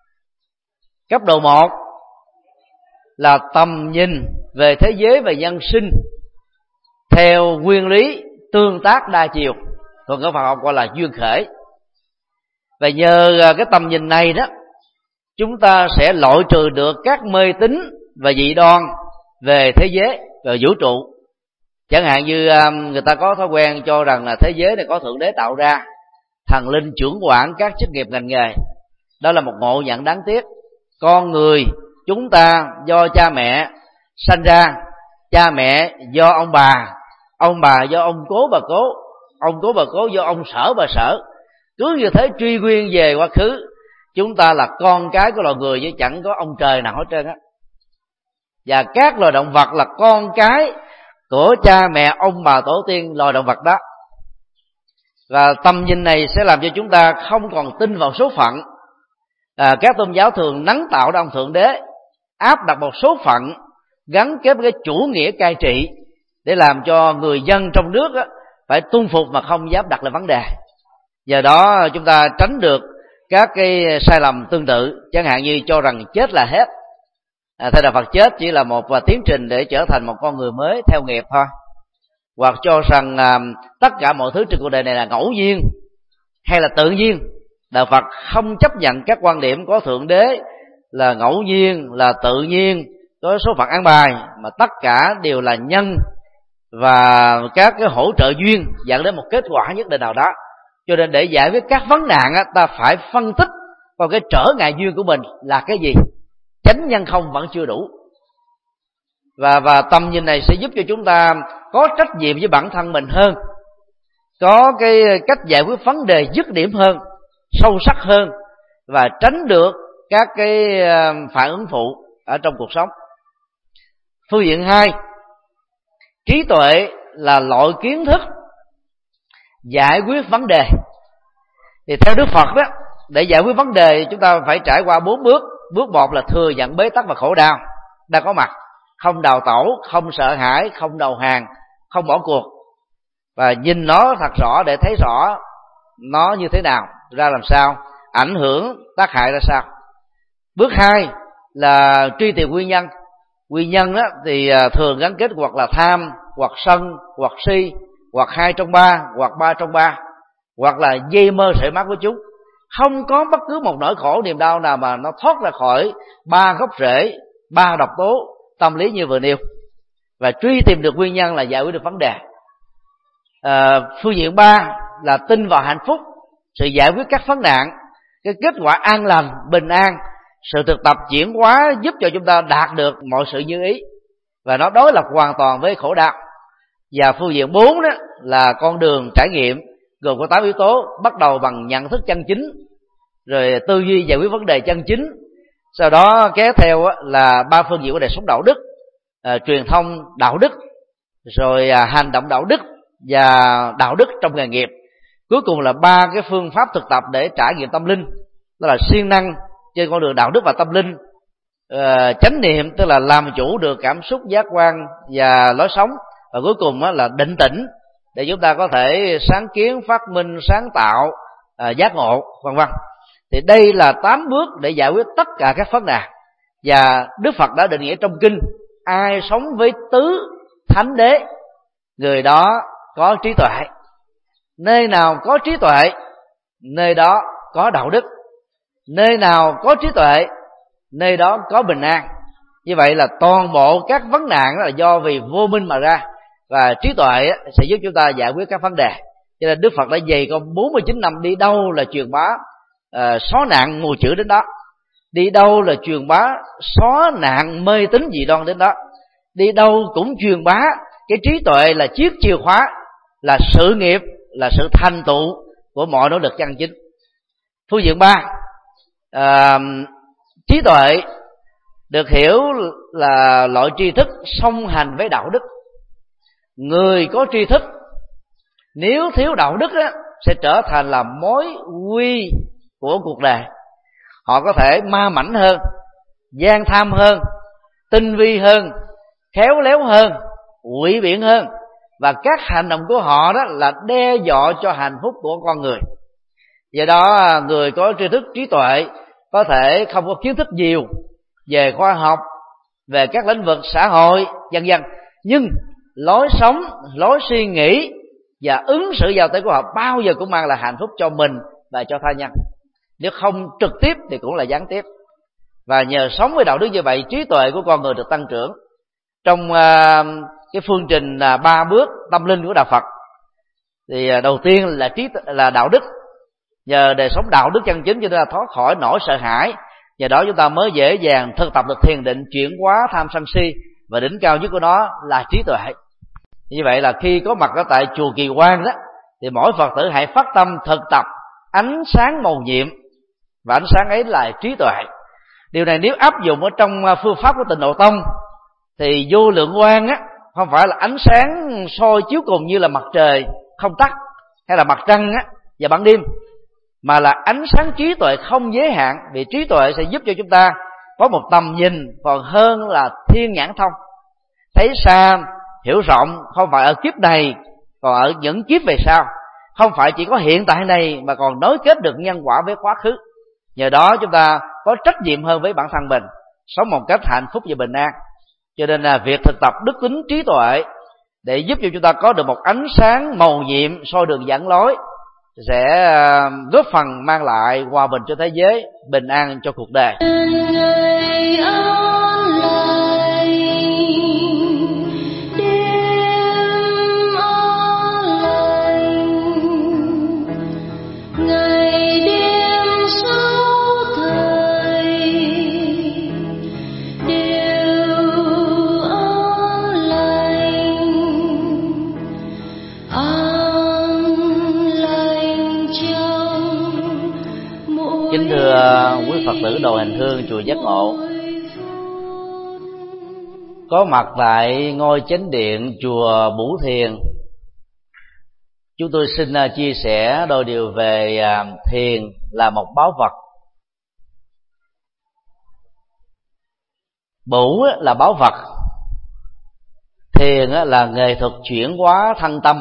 Cấp độ 1 là tầm nhìn về thế giới và nhân sinh theo nguyên lý tương tác đa chiều, còn ở Phật học gọi là duyên khởi. Và nhờ cái tầm nhìn này đó, chúng ta sẽ loại trừ được các mê tín và dị đoan về thế giới và vũ trụ. Chẳng hạn như người ta có thói quen cho rằng là thế giới này có Thượng Đế tạo ra, thần linh trưởng quản các chức nghiệp ngành nghề. Đó là một ngộ nhận đáng tiếc. Con người chúng ta do cha mẹ sanh ra, cha mẹ do ông bà do ông cố bà cố, ông cố bà cố do ông sở bà sở. Cứ như thế truy nguyên về quá khứ, chúng ta là con cái của loài người chứ chẳng có ông trời nào hết trơn á. Và các loài động vật là con cái của cha mẹ ông bà tổ tiên loài động vật đó. Và tầm nhìn này sẽ làm cho chúng ta không còn tin vào số phận. Các tôn giáo thường nắng tạo ra ông Thượng Đế, áp đặt một số phận gắn kết với cái chủ nghĩa cai trị để làm cho người dân trong nước á, phải tuân phục mà không dám đặt lại vấn đề. Nhờ đó chúng ta tránh được các cái sai lầm tương tự, chẳng hạn như cho rằng chết là hết, Theo đạo Phật, chết chỉ là một tiến trình để trở thành một con người mới theo nghiệp thôi, hoặc cho rằng tất cả mọi thứ trên cuộc đời này là ngẫu nhiên hay là tự nhiên. Đạo Phật không chấp nhận các quan điểm có thượng đế là ngẫu nhiên, là tự nhiên, có số phận an bài, mà tất cả đều là nhân và các cái hỗ trợ duyên dẫn đến một kết quả nhất định nào đó. Cho nên để giải quyết các vấn nạn ta phải phân tích vào cái trở ngại duyên của mình là cái gì. Chánh nhân không vẫn chưa đủ. Và tầm nhìn này sẽ giúp cho chúng ta có trách nhiệm với bản thân mình hơn, có cái cách giải quyết vấn đề dứt điểm hơn, sâu sắc hơn, và tránh được các cái phản ứng phụ ở trong cuộc sống. Phương diện 2, trí tuệ là loại kiến thức giải quyết vấn đề. Thì theo Đức Phật đó, để giải quyết vấn đề chúng ta phải trải qua 4 bước. Bước 1 là thừa nhận bế tắc và khổ đau đang có mặt, không đào tẩu, không sợ hãi, không đầu hàng, không bỏ cuộc, và nhìn nó thật rõ để thấy rõ nó như thế nào, ra làm sao, ảnh hưởng, tác hại ra sao. Bước 2 là truy tìm nguyên nhân. Nguyên nhân đó thì thường gắn kết hoặc là tham, hoặc sân, hoặc si, hoặc 2 trong 3, hoặc 3 trong 3, hoặc là dây mơ sợi mắc với chúng. Không có bất cứ một nỗi khổ niềm đau nào mà nó thoát ra khỏi 3 gốc rễ, 3 độc tố tâm lý như vừa nêu. Và truy tìm được nguyên nhân là giải quyết được vấn đề. Phương diện 3 là tin vào hạnh phúc, sự giải quyết các vấn nạn, cái kết quả an lành, bình an, sự thực tập chuyển hóa giúp cho chúng ta đạt được mọi sự như ý, và nó đối lập hoàn toàn với khổ đau. Và phương diện 4 đó là con đường trải nghiệm, gồm có 8 yếu tố, bắt đầu bằng nhận thức chân chính, rồi tư duy giải quyết vấn đề chân chính, sau đó kéo theo là 3 phương diện của đời sống đạo đức, truyền thông đạo đức, rồi hành động đạo đức và đạo đức trong nghề nghiệp. Cuối cùng là 3 cái phương pháp thực tập để trải nghiệm tâm linh, đó là siêng năng trên con đường đạo đức và tâm linh, chánh niệm tức là làm chủ được cảm xúc, giác quan và lối sống, và cuối cùng là định tĩnh để chúng ta có thể sáng kiến, phát minh, sáng tạo, giác ngộ, vân vân. Thì đây là 8 bước để giải quyết tất cả các vấn nạn. Và Đức Phật đã định nghĩa trong kinh: ai sống với tứ thánh đế, người đó có trí tuệ. Nơi nào có trí tuệ, nơi đó có đạo đức. Nơi nào có trí tuệ, nơi đó có bình an. Như vậy là toàn bộ các vấn nạn là do vì vô minh mà ra, và trí tuệ sẽ giúp chúng ta giải quyết các vấn đề. Cho nên Đức Phật đã dày công 49 năm đi đâu là truyền bá xóa nạn mù chữ đến đó, đi đâu là truyền bá xóa nạn mê tín dị đoan đến đó, đi đâu cũng truyền bá cái trí tuệ là chiếc chìa khóa, là sự nghiệp, là sự thành tựu của mọi nỗ lực chân chính. Phương diện 3, trí tuệ được hiểu là loại tri thức song hành với đạo đức. Người có tri thức nếu thiếu đạo đức đó, sẽ trở thành là mối nguy của cuộc đời. Họ có thể ma mãnh hơn, gian tham hơn, tinh vi hơn, khéo léo hơn, quỷ biện hơn, và các hành động của họ đó là đe dọa cho hạnh phúc của con người. Do đó người có tri thức, trí tuệ có thể không có kiến thức nhiều về khoa học, về các lĩnh vực xã hội, vân vân, nhưng lối sống, lối suy nghĩ và ứng xử giao tế của họ bao giờ cũng mang lại hạnh phúc cho mình và cho tha nhân. Nếu không trực tiếp thì cũng là gián tiếp. Và nhờ sống với đạo đức như vậy, trí tuệ của con người được tăng trưởng. Trong cái phương trình 3 bước tâm linh của đạo Phật, thì đầu tiên là đạo đức. Nhờ đời sống đạo đức chân chính, chúng ta thoát khỏi nỗi sợ hãi. Nhờ đó chúng ta mới dễ dàng thực tập được thiền định, chuyển hóa tham sân si, và đỉnh cao nhất của nó là trí tuệ. Như vậy là khi có mặt ở tại chùa Kỳ Quan đó, thì mỗi Phật tử hãy phát tâm thực tập ánh sáng mầu nhiệm, và ánh sáng ấy là trí tuệ. Điều này nếu áp dụng ở trong phương pháp của Tịnh Độ Tông thì vô lượng quang á không phải là ánh sáng soi chiếu cùng như là mặt trời không tắt, hay là mặt trăng á vào ban đêm, mà là ánh sáng trí tuệ không giới hạn. Vì trí tuệ sẽ giúp cho chúng ta có một tầm nhìn còn hơn là thiên nhãn thông, thấy xa hiểu rộng, không phải ở kiếp này còn ở những kiếp về sau, không phải chỉ có hiện tại này mà còn nối kết được nhân quả với quá khứ. Nhờ đó chúng ta có trách nhiệm hơn với bản thân mình, sống một cách hạnh phúc và bình an. Cho nên là việc thực tập đức tính trí tuệ để giúp cho chúng ta có được một ánh sáng màu nhiệm soi đường dẫn lối sẽ góp phần mang lại hòa bình cho thế giới, bình an cho cuộc đời. Kính thưa quý Phật tử đồ hành hương chùa Giác Ngộ, có mặt tại ngôi chánh điện chùa Bửu Thiền, chúng tôi xin chia sẻ đôi điều về thiền là một báu vật. Bửu là báu vật, thiền là nghệ thuật chuyển hóa thân tâm.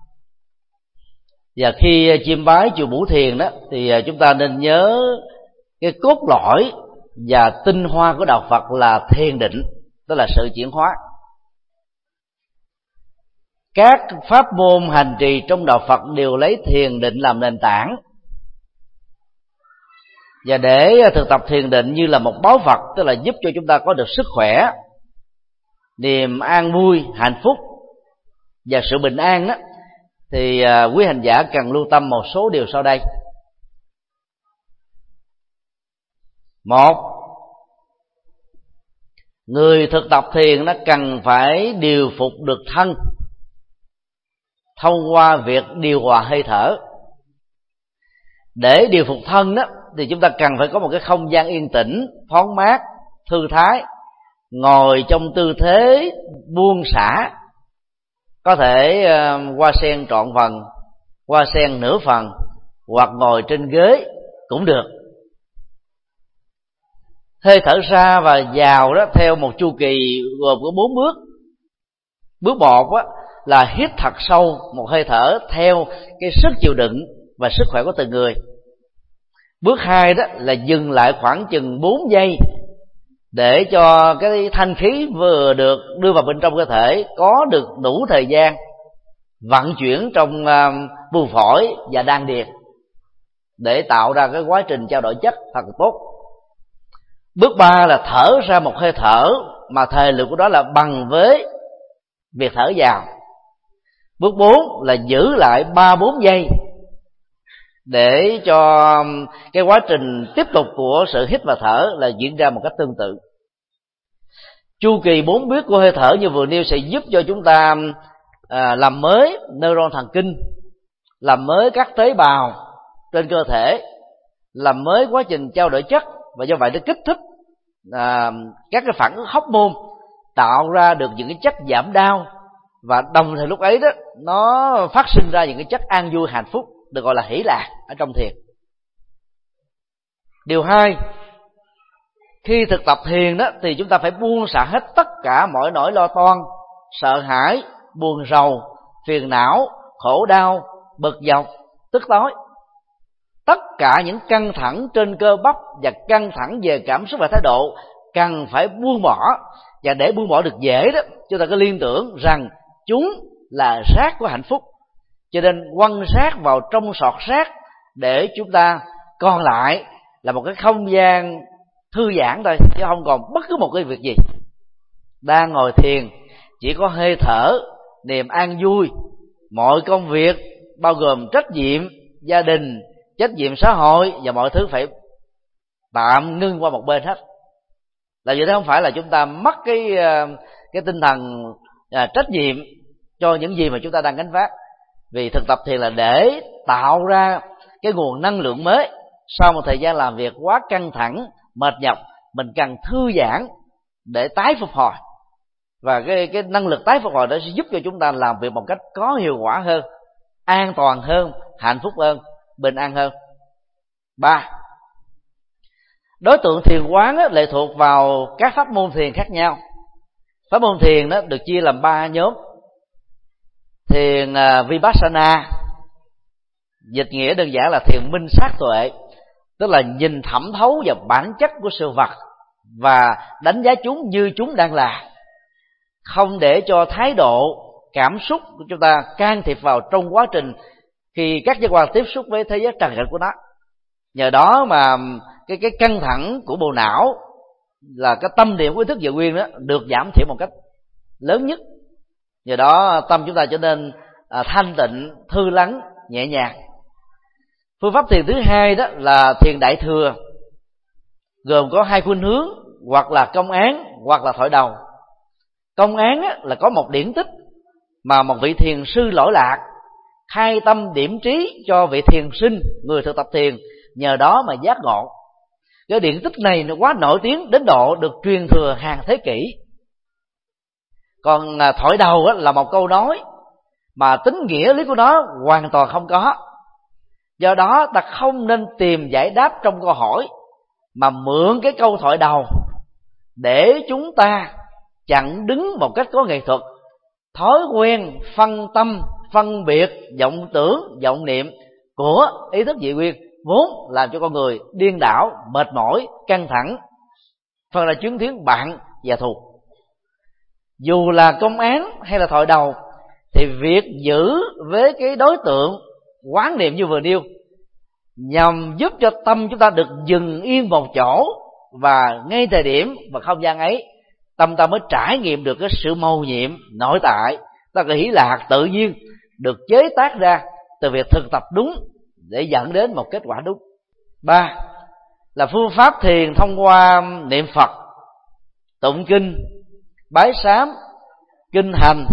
Và khi chiêm bái chùa Bửu Thiền đó thì chúng ta nên nhớ cái cốt lõi và tinh hoa của đạo Phật là thiền định, tức là sự chuyển hóa. Các pháp môn hành trì trong đạo Phật đều lấy thiền định làm nền tảng. Và để thực tập thiền định như là một báu vật, tức là giúp cho chúng ta có được sức khỏe, niềm an vui, hạnh phúc và sự bình an đó, thì quý hành giả cần lưu tâm một số điều sau đây. Một, người thực tập thiền nó cần phải điều phục được thân thông qua việc điều hòa hơi thở. Để điều phục thân đó thì chúng ta cần phải có một cái không gian yên tĩnh, thoáng mát, thư thái, ngồi trong tư thế buông xả, có thể hoa sen trọn phần, hoa sen nửa phần, hoặc ngồi trên ghế cũng được. Hơi thở ra và vào đó theo một chu kỳ gồm có 4 bước. Bước 1 là hít thật sâu một hơi thở theo cái sức chịu đựng và sức khỏe của từng người. Bước 2 đó là dừng lại khoảng chừng 4 giây để cho cái thanh khí vừa được đưa vào bên trong cơ thể có được đủ thời gian vận chuyển trong buồng phổi và đan điền để tạo ra cái quá trình trao đổi chất thật tốt. Bước 3 là thở ra một hơi thở mà thời lượng của đó là bằng với việc thở vào. Bước 4 là giữ lại 3-4 giây để cho cái quá trình tiếp tục của sự hít và thở là diễn ra một cách tương tự. Chu kỳ 4 bước của hơi thở như vừa nêu sẽ giúp cho chúng ta làm mới neuron thần kinh, làm mới các tế bào trên cơ thể, làm mới quá trình trao đổi chất, và do vậy nó kích thích các cái phản ứng hormone, tạo ra được những cái chất giảm đau, và đồng thời lúc ấy đó nó phát sinh ra những cái chất an vui hạnh phúc được gọi là hỷ lạc ở trong thiền. Điều 2, khi thực tập thiền đó thì chúng ta phải buông xả hết tất cả mọi nỗi lo toan, sợ hãi, buồn rầu, phiền não, khổ đau, bực dọc, tức tối. Tất cả những căng thẳng trên cơ bắp và căng thẳng về cảm xúc và thái độ cần phải buông bỏ. Và để buông bỏ được dễ đó, chúng ta có liên tưởng rằng chúng là rác của hạnh phúc, cho nên quăng rác vào trong sọt rác để chúng ta còn lại là một cái không gian thư giãn thôi, chứ không còn bất cứ một cái việc gì. Đang ngồi thiền chỉ có hơi thở, niềm an vui, mọi công việc bao gồm trách nhiệm gia đình, trách nhiệm xã hội và mọi thứ phải tạm ngưng qua một bên hết. Là vậy, đó không phải là chúng ta mất cái tinh thần trách nhiệm cho những gì mà chúng ta đang gánh vác. Vì thực tập thiền là để tạo ra cái nguồn năng lượng mới. Sau một thời gian làm việc quá căng thẳng, mệt nhọc, mình cần thư giãn để tái phục hồi. Và cái năng lực tái phục hồi đó sẽ giúp cho chúng ta làm việc một cách có hiệu quả hơn, an toàn hơn, hạnh phúc hơn, bình an hơn. 3, đối tượng thiền quán lệ thuộc vào các pháp môn thiền khác nhau. Pháp môn thiền đó được chia làm 3 nhóm. Thiền Vipassana, dịch nghĩa đơn giản là thiền minh sát tuệ, tức là nhìn thẩm thấu vào bản chất của sự vật và đánh giá chúng như chúng đang là, không để cho thái độ cảm xúc của chúng ta can thiệp vào trong quá trình khi các giác quan tiếp xúc với thế giới trần cảnh của nó. Nhờ đó mà cái căng thẳng của bộ não là cái tâm điểm của ý thức dự nguyên đó được giảm thiểu một cách lớn nhất. Nhờ đó tâm chúng ta trở nên thanh tịnh, thư lắng, nhẹ nhàng. Phương pháp thiền thứ hai đó là thiền đại thừa, gồm có hai khuynh hướng, hoặc là công án hoặc là thổi đầu. Công án là có một điển tích mà một vị thiền sư lỗi lạc khai tâm điểm trí cho vị thiền sinh, người thực tập thiền, nhờ đó mà giác ngộ. Cái điển tích này nó quá nổi tiếng đến độ được truyền thừa hàng thế kỷ. Còn thổi đầu là một câu nói mà tính nghĩa lý của nó hoàn toàn không có. Do đó ta không nên tìm giải đáp trong câu hỏi, mà mượn cái câu thổi đầu để chúng ta chặn đứng một cách có nghệ thuật thói quen phân tâm, phân biệt vọng tưởng, vọng niệm của ý thức dị nguyên, vốn làm cho con người điên đảo, mệt mỏi, căng thẳng, phần là chứng kiến bạn và thù. Dù là công án hay là thổi đầu thì việc giữ với cái đối tượng quán niệm như vừa nêu nhằm giúp cho tâm chúng ta được dừng yên một chỗ, và ngay thời điểm và không gian ấy tâm ta mới trải nghiệm được cái sự mầu nhiệm nội tại, ta cái hỷ lạc tự nhiên được chế tác ra từ việc thực tập đúng để dẫn đến một kết quả đúng. 3 là phương pháp thiền thông qua niệm Phật, tụng kinh, bái sám, kinh hành,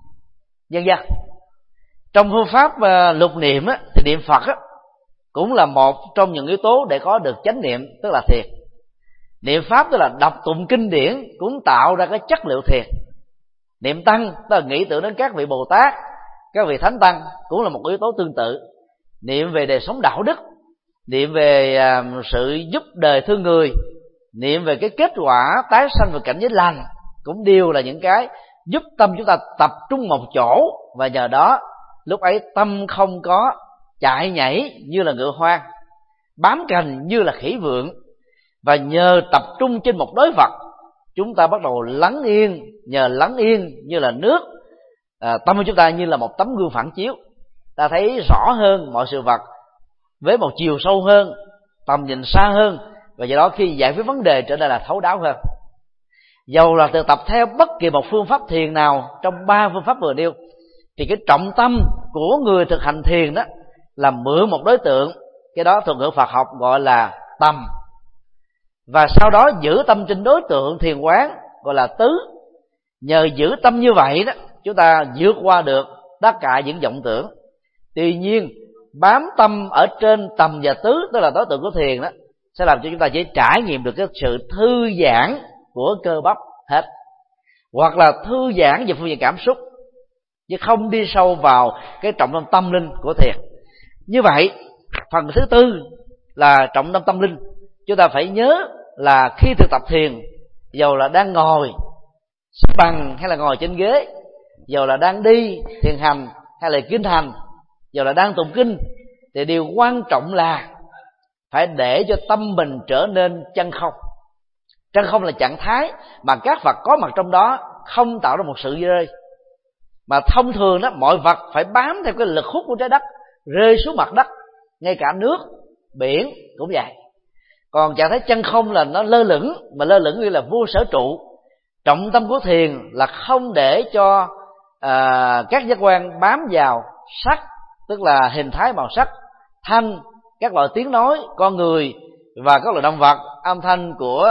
vân vân. Trong phương pháp lục niệm thì niệm Phật cũng là một trong những yếu tố để có được chánh niệm, tức là thiền. Niệm pháp tức là đọc tụng kinh điển cũng tạo ra cái chất liệu thiền. Niệm tăng tức là nghĩ tưởng đến các vị Bồ Tát, các vị Thánh Tăng, cũng là một yếu tố tương tự. Niệm về đời sống đạo đức, niệm về sự giúp đời thương người, niệm về cái kết quả tái sanh và cảnh giới lành, cũng đều là những cái giúp tâm chúng ta tập trung một chỗ, và nhờ đó lúc ấy tâm không có chạy nhảy như là ngựa hoang, bám cành như là khỉ vượn, và nhờ tập trung trên một đối vật chúng ta bắt đầu lắng yên. Nhờ lắng yên như là nước, tâm của chúng ta như là một tấm gương phản chiếu, ta thấy rõ hơn mọi sự vật với một chiều sâu hơn, tầm nhìn xa hơn, và do đó khi giải quyết vấn đề trở nên là thấu đáo hơn. Dầu là thực tập theo bất kỳ một phương pháp thiền nào trong 3 phương pháp vừa nêu, thì cái trọng tâm của người thực hành thiền đó là mượn một đối tượng, cái đó thuật ngữ Phật học gọi là tâm, và sau đó giữ tâm trên đối tượng thiền quán gọi là tứ. Nhờ giữ tâm như vậy đó, chúng ta vượt qua được tất cả những vọng tưởng. Tuy nhiên bám tâm ở trên tầm và tứ, tức là đối tượng của thiền đó, sẽ làm cho chúng ta chỉ trải nghiệm được cái sự thư giãn của cơ bắp hết, hoặc là thư giãn về phương diện cảm xúc, chứ không đi sâu vào cái trọng tâm tâm linh của thiền. Như vậy phần thứ tư là trọng tâm tâm linh. Chúng ta phải nhớ là khi thực tập thiền, dầu là đang ngồi xếp bằng hay là ngồi trên ghế, dầu là đang đi thiền hành hay là kinh hành, dầu là đang tụng kinh, thì điều quan trọng là phải để cho tâm mình trở nên chân không. Chân không là trạng thái mà các vật có mặt trong đó không tạo ra một sự rơi, mà thông thường đó mọi vật phải bám theo cái lực hút của trái đất rơi xuống mặt đất, ngay cả nước, biển cũng vậy. Còn trạng thái chân không là nó lơ lửng, mà lơ lửng như là vô sở trụ. Trọng tâm của thiền là không để cho các giác quan bám vào sắc, tức là hình thái màu sắc, thanh, các loại tiếng nói con người và các loài động vật, âm thanh của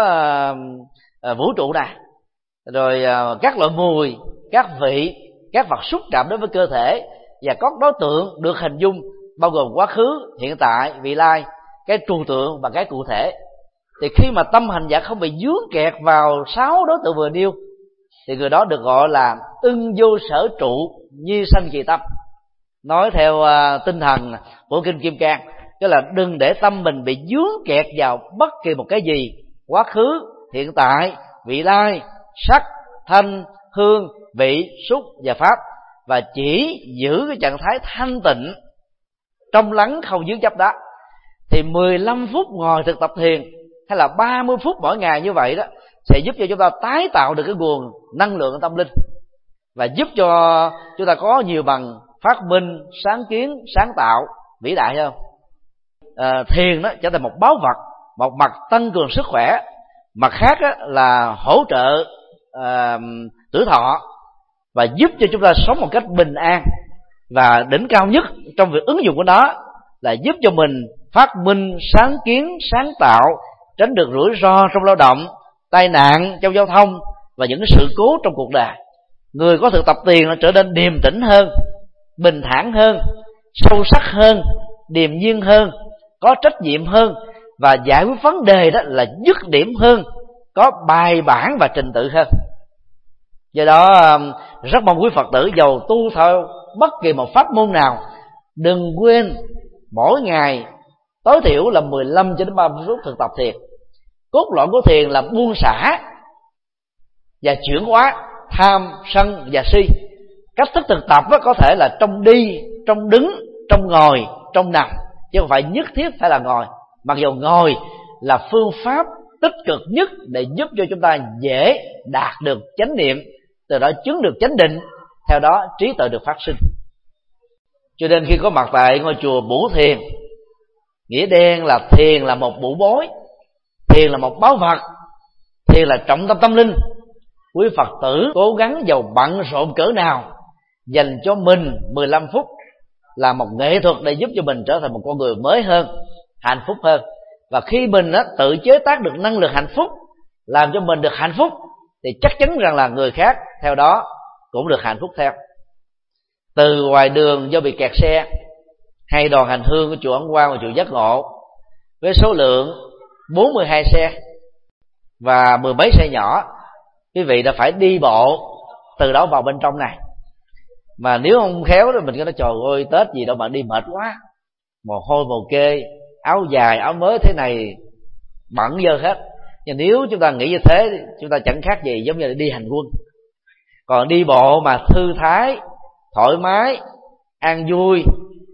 vũ trụ này, rồi các loại mùi, các vị, các vật xúc chạm đến với cơ thể, và các đối tượng được hình dung bao gồm quá khứ, hiện tại, vị lai, cái trừu tượng và cái cụ thể. Thì khi mà tâm hành giả không bị vướng kẹt vào 6 đối tượng vừa nêu, thì người đó được gọi là ưng vô sở trụ, nhi sanh kỳ tâm. Nói theo tinh thần của kinh Kim Cang, tức là đừng để tâm mình bị vướng kẹt vào bất kỳ một cái gì, quá khứ, hiện tại, vị lai, sắc, thanh, hương, vị, xúc và pháp, và chỉ giữ cái trạng thái thanh tịnh, trong lắng, không vướng chấp đó. Thì 15 phút ngồi thực tập thiền hay là 30 phút mỗi ngày như vậy đó sẽ giúp cho chúng ta tái tạo được cái nguồn năng lượng tâm linh, và giúp cho chúng ta có nhiều bằng phát minh, sáng kiến, sáng tạo vĩ đại hơn. Thiền đó trở thành một báu vật, một mặt tăng cường sức khỏe, mặt khác là hỗ trợ tuổi thọ và giúp cho chúng ta sống một cách bình an. Và đỉnh cao nhất trong việc ứng dụng của nó là giúp cho mình phát minh, sáng kiến, sáng tạo, tránh được rủi ro trong lao động, tai nạn trong giao thông và những sự cố trong cuộc đời. Người có thực tập thiền nó trở nên điềm tĩnh hơn, bình thản hơn, sâu sắc hơn, điềm nhiên hơn, có trách nhiệm hơn, và giải quyết vấn đề đó là dứt điểm hơn, có bài bản và trình tự hơn. Do đó rất mong quý Phật tử dầu tu theo bất kỳ một pháp môn nào, đừng quên mỗi ngày tối thiểu là 15 cho đến 30 phút thực tập thiền. Cốt lõi của thiền là buông xả và chuyển hóa tham, sân và si. Cách thức thực tập có thể là trong đi, trong đứng, trong ngồi, trong nằm, chứ không phải nhất thiết phải là ngồi. Mặc dù ngồi là phương pháp tích cực nhất để giúp cho chúng ta dễ đạt được chánh niệm, từ đó chứng được chánh định, theo đó trí tuệ được phát sinh. Cho nên khi có mặt tại ngôi chùa Bửu Thiền, nghĩa đen là thiền là một bụ bối, thiền là một báu vật, thiền là trọng tâm tâm linh. Quý Phật tử cố gắng dầu bận rộn cỡ nào, dành cho mình 15 phút là một nghệ thuật để giúp cho mình trở thành một con người mới hơn, hạnh phúc hơn. Và khi mình tự chế tác được năng lượng hạnh phúc, làm cho mình được hạnh phúc, thì chắc chắn rằng là người khác theo đó cũng được hạnh phúc theo. Từ ngoài đường do bị kẹt xe, hay đoàn hành hương của chùa Ấn Quang và chùa Giác Ngộ với số lượng 42 xe và 10 mấy xe nhỏ, quý vị đã phải đi bộ từ đó vào bên trong này. Mà nếu không khéo thì mình có nói trời ơi, Tết gì đâu mà đi mệt quá, mồ hôi mồ kê, áo dài áo mới thế này bẩn dơ hết. Nhưng nếu chúng ta nghĩ như thế, chúng ta chẳng khác gì giống như là đi hành quân. Còn đi bộ mà thư thái, thoải mái, an vui,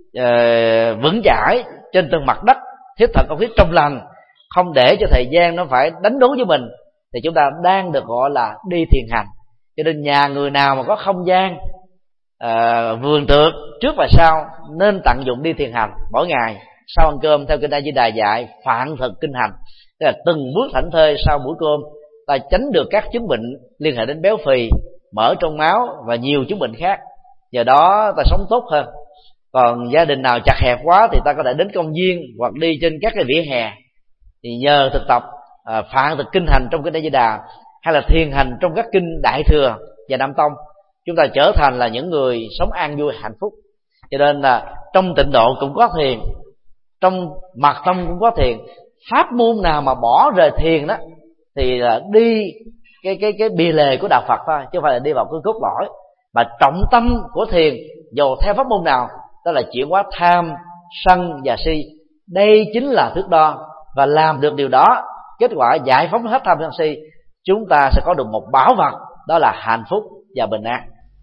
vững chãi trên từng mặt đất, hít thở không khí trong lành, không để cho thời gian nó phải đánh đố với mình, thì chúng ta đang được gọi là đi thiền hành. Cho nên nhà người nào mà có không gian vườn tược trước và sau nên tận dụng đi thiền hành mỗi ngày. Sau ăn cơm, theo kinh A Di Đà dạy, phạn thực kinh hành, tức là từng bước thảnh thơi sau buổi cơm, ta tránh được các chứng bệnh liên hệ đến béo phì, mỡ trong máu và nhiều chứng bệnh khác. Nhờ đó ta sống tốt hơn. Còn gia đình nào chặt hẹp quá thì ta có thể đến công viên hoặc đi trên các cái vỉa hè. Thì nhờ thực tập phạn thực kinh hành trong kinh A Di Đà, hay là thiền hành trong các kinh Đại Thừa và Nam Tông, chúng ta trở thành là những người sống an vui hạnh phúc. Cho nên là trong tịnh độ cũng có thiền, trong mật tông cũng có thiền. Pháp môn nào mà bỏ rời thiền đó thì là đi cái bìa lề của đạo Phật thôi, chứ không phải là đi vào cái cốt lõi. Mà trọng tâm của thiền dù theo pháp môn nào, đó là chuyển hóa tham, sân và si. Đây chính là thước đo, và làm được điều đó, kết quả giải phóng hết tham sân si, chúng ta sẽ có được một bảo vật, đó là hạnh phúc và bình an.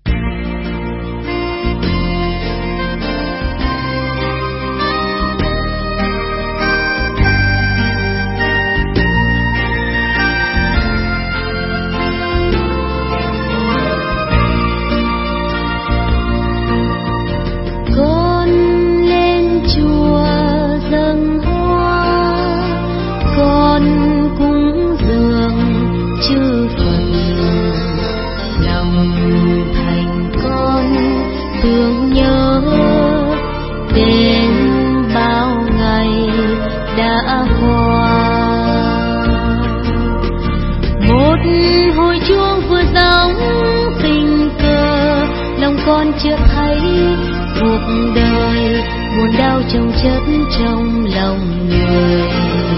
Con chưa thấy cuộc đời buồn đau chồng chất trong lòng người,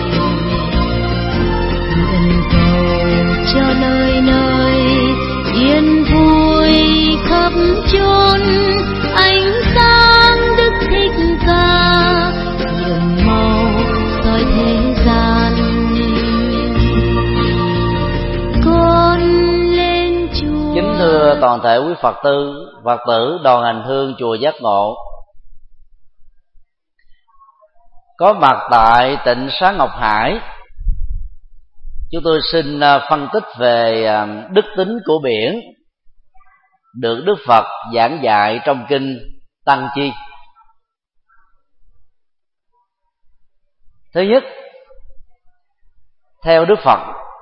gần cầu cho nơi nơi yên vui khắp chốn, ánh sáng Đức Thích Ca nhuộm màu soi thế gian. Con lên chùa. Kính thưa toàn thể quý Phật tử đoàn hành hương chùa Giác Ngộ, có mặt tại Tịnh Xá Ngọc Hải chúng tôi xin phân tích về đức tính của biển được Đức Phật giảng dạy trong kinh Tăng Chi. Thứ nhất, theo Đức Phật,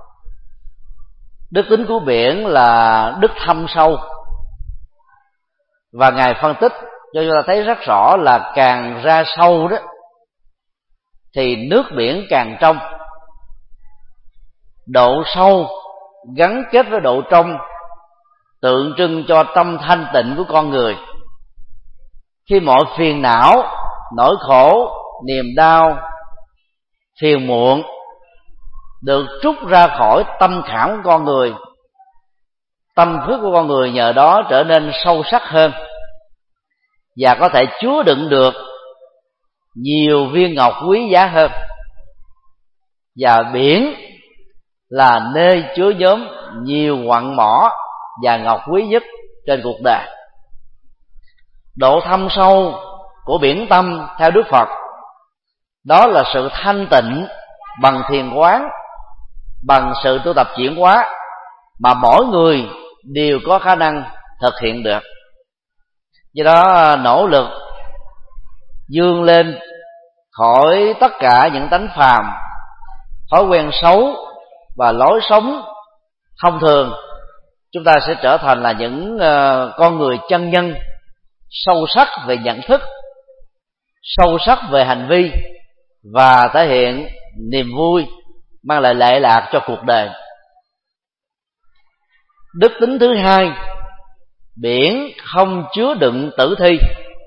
đức tính của biển là đức thâm sâu, và Ngài phân tích cho chúng ta thấy rất rõ là càng ra sâu đó thì nước biển càng trong. Độ sâu gắn kết với độ trong tượng trưng cho tâm thanh tịnh của con người. Khi mọi phiền não, nỗi khổ, niềm đau, phiền muộn được trút ra khỏi tâm khảm của con người, tâm thức của con người nhờ đó trở nên sâu sắc hơn và có thể chứa đựng được nhiều viên ngọc quý giá hơn. Và biển là nơi chứa nhóm nhiều quặng mỏ và ngọc quý nhất trên cuộc đời. Độ thâm sâu của biển tâm theo Đức Phật đó là sự thanh tịnh bằng thiền quán, bằng sự tu tập chuyển hóa mà mỗi người đều có khả năng thực hiện được. Do đó nỗ lực vươn lên khỏi tất cả những tánh phàm, thói quen xấu và lối sống thông thường, chúng ta sẽ trở thành là những con người chân nhân, sâu sắc về nhận thức, sâu sắc về hành vi, và thể hiện niềm vui, mang lại lệ lạc cho cuộc đời. Đức tính thứ hai, biển không chứa đựng tử thi.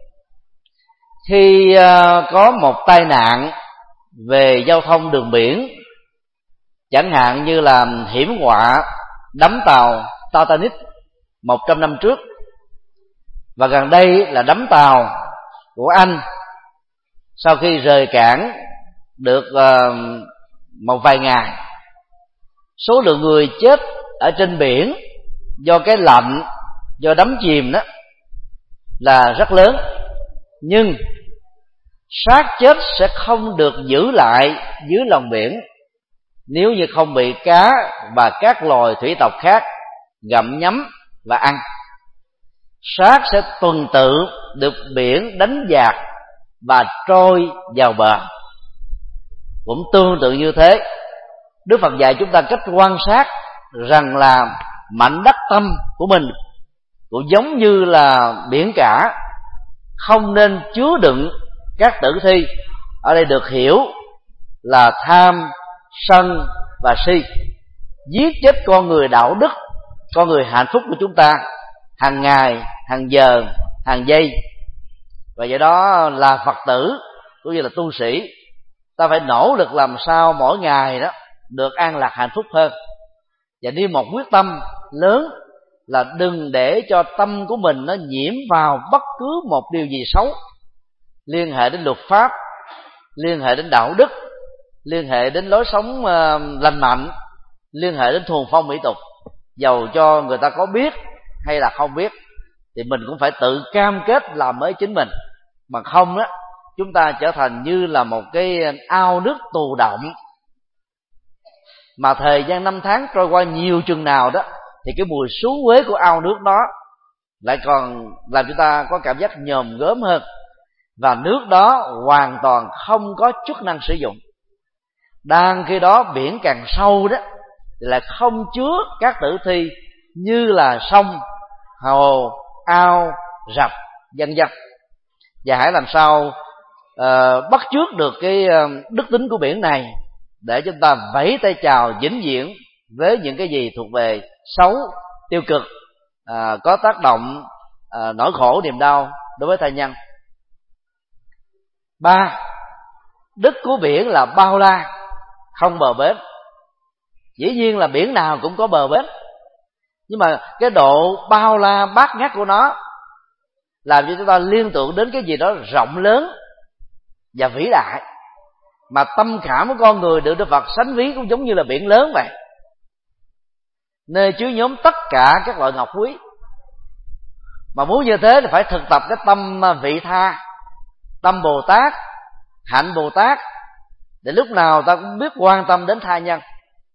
Khi có một tai nạn về giao thông đường biển, chẳng hạn như là hiểm họa đắm tàu Titanic 100 năm trước, và gần đây là đắm tàu của Anh sau khi rời cảng được một vài ngày, số lượng người chết ở trên biển do cái lạnh, do đắm chìm đó là rất lớn. Nhưng xác chết sẽ không được giữ lại dưới lòng biển nếu như không bị cá và các loài thủy tộc khác gặm nhấm và ăn. Xác sẽ tuần tự được biển đánh dạt và trôi vào bờ. Cũng tương tự như thế, Đức Phật dạy chúng ta cách quan sát rằng là mảnh đất tâm của mình cũng giống như là biển cả, không nên chứa đựng các tử thi. Ở đây được hiểu là tham, sân và si, giết chết con người đạo đức, con người hạnh phúc của chúng ta hàng ngày, hàng giờ, hàng giây. Và do đó là Phật tử cũng như là tu sĩ, ta phải nỗ lực làm sao mỗi ngày đó được an lạc hạnh phúc hơn, và đi một quyết tâm lớn là đừng để cho tâm của mình nó nhiễm vào bất cứ một điều gì xấu, liên hệ đến luật pháp, liên hệ đến đạo đức, liên hệ đến lối sống lành mạnh, liên hệ đến thuần phong mỹ tục. Dầu cho người ta có biết hay là không biết thì mình cũng phải tự cam kết làm mới chính mình, mà không đó chúng ta trở thành như là một cái ao nước tù động, mà thời gian năm tháng trôi qua nhiều chừng nào đó thì cái mùi xú uế của ao nước đó lại còn làm chúng ta có cảm giác nhòm gớm hơn, và nước đó hoàn toàn không có chức năng sử dụng. Đang khi đó biển càng sâu đó thì lại không chứa các tử thi như là sông, hồ, ao, rạch, vân vân. Và hãy làm sao bắt chước được cái đức tính của biển này để chúng ta vẫy tay chào vĩnh viễn với những cái gì thuộc về xấu, tiêu cực, có tác động nỗi khổ niềm đau đối với tha nhân. 3. Đức của biển là bao la, không bờ bến. Dĩ nhiên là biển nào cũng có bờ bến, nhưng mà cái độ bao la bát ngát của nó làm cho chúng ta liên tưởng đến cái gì đó rộng lớn và vĩ đại, mà tâm khảm của con người được Đức Phật sánh ví cũng giống như là biển lớn vậy, nơi chứa nhóm tất cả các loại ngọc quý. Mà muốn như thế thì phải thực tập cái tâm vị tha, tâm Bồ Tát, hạnh Bồ Tát, để lúc nào ta cũng biết quan tâm đến tha nhân.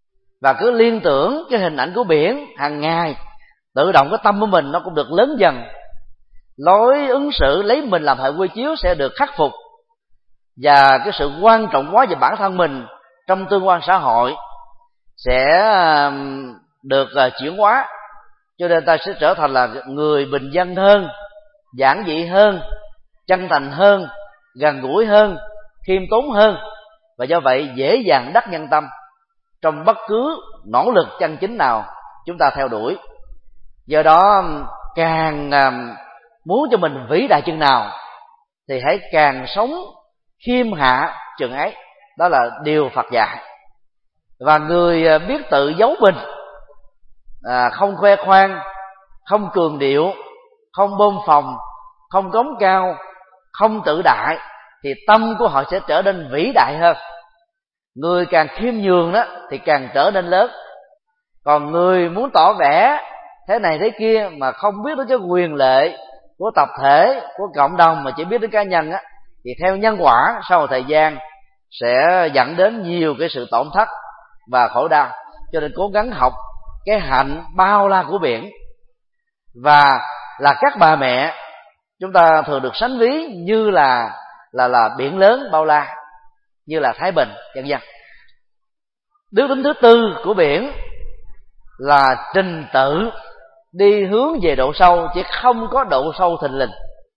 và cứ liên tưởng cái hình ảnh của biển hàng ngày, tự động cái tâm của mình nó cũng được lớn dần. Lối ứng xử lấy mình làm hệ quy chiếu sẽ được khắc phục, và cái sự quan trọng quá về bản thân mình trong tương quan xã hội sẽ được chuyển hóa. Cho nên ta sẽ trở thành là người bình dân hơn, giản dị hơn, chân thành hơn, gần gũi hơn, khiêm tốn hơn, và do vậy dễ dàng đắc nhân tâm trong bất cứ nỗ lực chân chính nào chúng ta theo đuổi. Do đó càng muốn cho mình vĩ đại chừng nào thì hãy càng sống khiêm hạ chừng ấy. Đó là điều Phật dạy. Và người biết tự giấu mình, không khoe khoang, không cường điệu, không bơm phồng, không cống cao, không tự đại, thì tâm của họ sẽ trở nên vĩ đại hơn. Người càng khiêm nhường đó thì càng trở nên lớn. Còn người muốn tỏ vẻ thế này thế kia mà không biết đến cái quyền lệ của tập thể, của cộng đồng, mà chỉ biết đến cá nhân á, thì theo nhân quả sau một thời gian sẽ dẫn đến nhiều cái sự tổn thất và khổ đau. Cho nên cố gắng học cái hạnh bao la của biển. Và là các bà mẹ, chúng ta thường được sánh ví như là biển lớn bao la, như là Thái Bình vân vân. Đức tính thứ tư của biển là trình tự đi hướng về độ sâu, chứ không có độ sâu thình lình.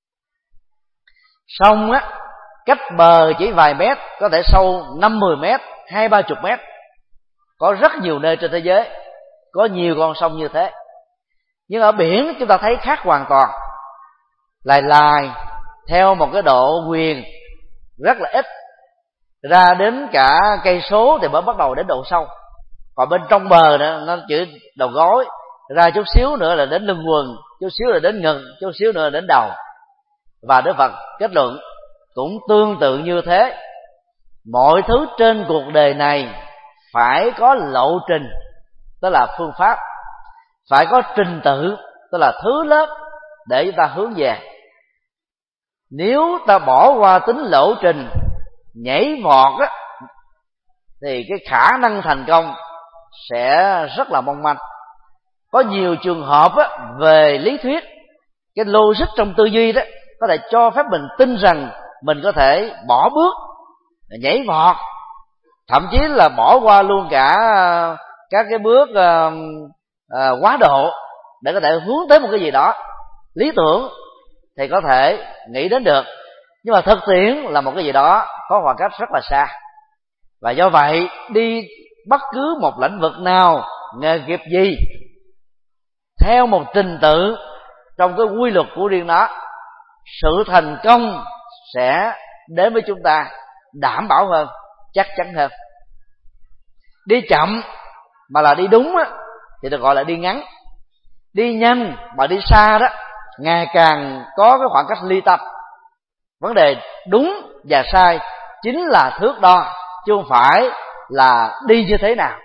Sông á, cách bờ chỉ vài mét, có thể sâu 50 mét, 20-30 mét. Có rất nhiều nơi trên thế giới có nhiều con sông như thế. Nhưng ở biển chúng ta thấy khác hoàn toàn, lài theo một cái độ quyền rất là ít, ra đến cả cây số thì mới bắt đầu đến độ sâu. Còn bên trong bờ nữa, nó chỉ đầu gối, ra chút xíu nữa là đến lưng quần, chút xíu là đến ngực, chút xíu nữa là đến đầu. Và Đức Phật kết luận cũng tương tự như thế. Mọi thứ trên cuộc đời này phải có lộ trình, tức là phương pháp, phải có trình tự, tức là thứ lớp để chúng ta hướng về. Nếu ta bỏ qua tính lộ trình, nhảy vọt á, thì cái khả năng thành công sẽ rất là mong manh. Có nhiều trường hợp á, về lý thuyết, cái logic trong tư duy đó có thể cho phép mình tin rằng mình có thể bỏ bước, nhảy vọt, thậm chí là bỏ qua luôn cả các cái bước quá độ để có thể hướng tới một cái gì đó lý tưởng thì có thể nghĩ đến được. Nhưng mà thực tiễn là một cái gì đó có khoảng cách rất là xa. Và do vậy đi bất cứ một lĩnh vực nào, nghề nghiệp gì, theo một trình tự trong cái quy luật của riêng nó, sự thành công sẽ đến với chúng ta đảm bảo hơn, chắc chắn hơn. Đi chậm mà là đi đúng á, thì được gọi là đi ngắn. Đi nhanh mà đi xa đó, ngày càng có cái khoảng cách ly tâm. Vấn đề đúng và sai chính là thước đo, chứ không phải là đi như thế nào.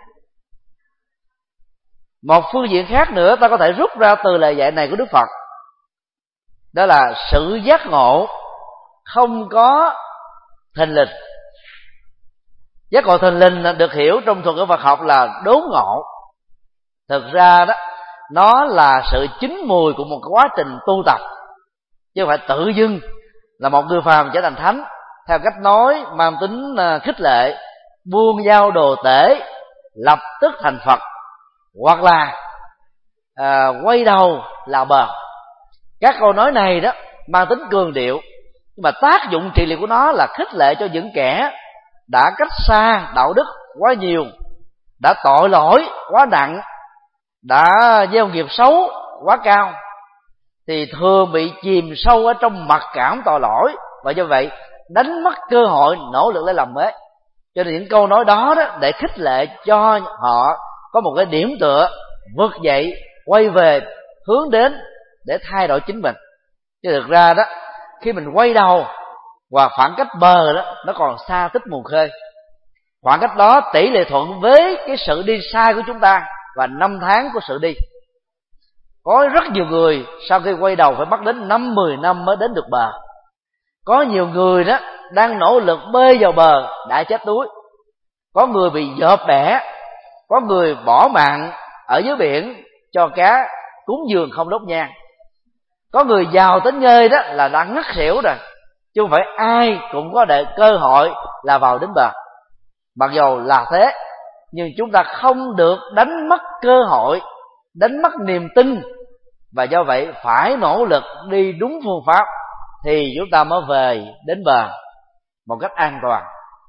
Một phương diện khác nữa ta có thể rút ra từ lời dạy này của Đức Phật, đó là sự giác ngộ không có thình lình. Giác ngộ thình lình được hiểu trong thuật ngữ Phật học là đốn ngộ. Thực ra đó, nó là sự chín mùi của một quá trình tu tập, chứ không phải tự dưng là một người phàm trở thành thánh theo cách nói mang tính khích lệ, buông dao đồ tể lập tức thành Phật, hoặc là quay đầu là bờ. Các câu nói này đó mang tính cường điệu, nhưng mà tác dụng trị liệu của nó là khích lệ cho những kẻ đã cách xa đạo đức quá nhiều, đã tội lỗi quá nặng, đã gieo nghiệp xấu quá cao, thì thường bị chìm sâu ở trong mặc cảm tội lỗi, và do vậy đánh mất cơ hội nỗ lực lấy làm mới. Cho nên những câu nói đó để khích lệ cho họ có một cái điểm tựa, vực dậy, quay về, hướng đến để thay đổi chính mình. Chứ thực ra đó, khi mình quay đầu và khoảng cách bờ đó nó còn xa tích mù khơi. Khoảng cách đó tỷ lệ thuận với cái sự đi sai của chúng ta và năm tháng của sự đi. Có rất nhiều người sau khi quay đầu phải mất đến 5-10 năm mới đến được bờ. Có nhiều người đó đang nỗ lực bơi vào bờ đã chết đuối. Có người bị dợp bẻ, Có người bỏ mạng ở dưới biển cho cá cúng dường không đốt nhang. Có người giàu đến nơi đó là đã ngất xỉu rồi, chứ không phải ai cũng có để cơ hội là vào đến bờ. Mặc dù là thế, nhưng chúng ta không được đánh mất cơ hội, đánh mất niềm tin, và do vậy phải nỗ lực đi đúng phương pháp thì chúng ta mới về đến bờ một cách an toàn.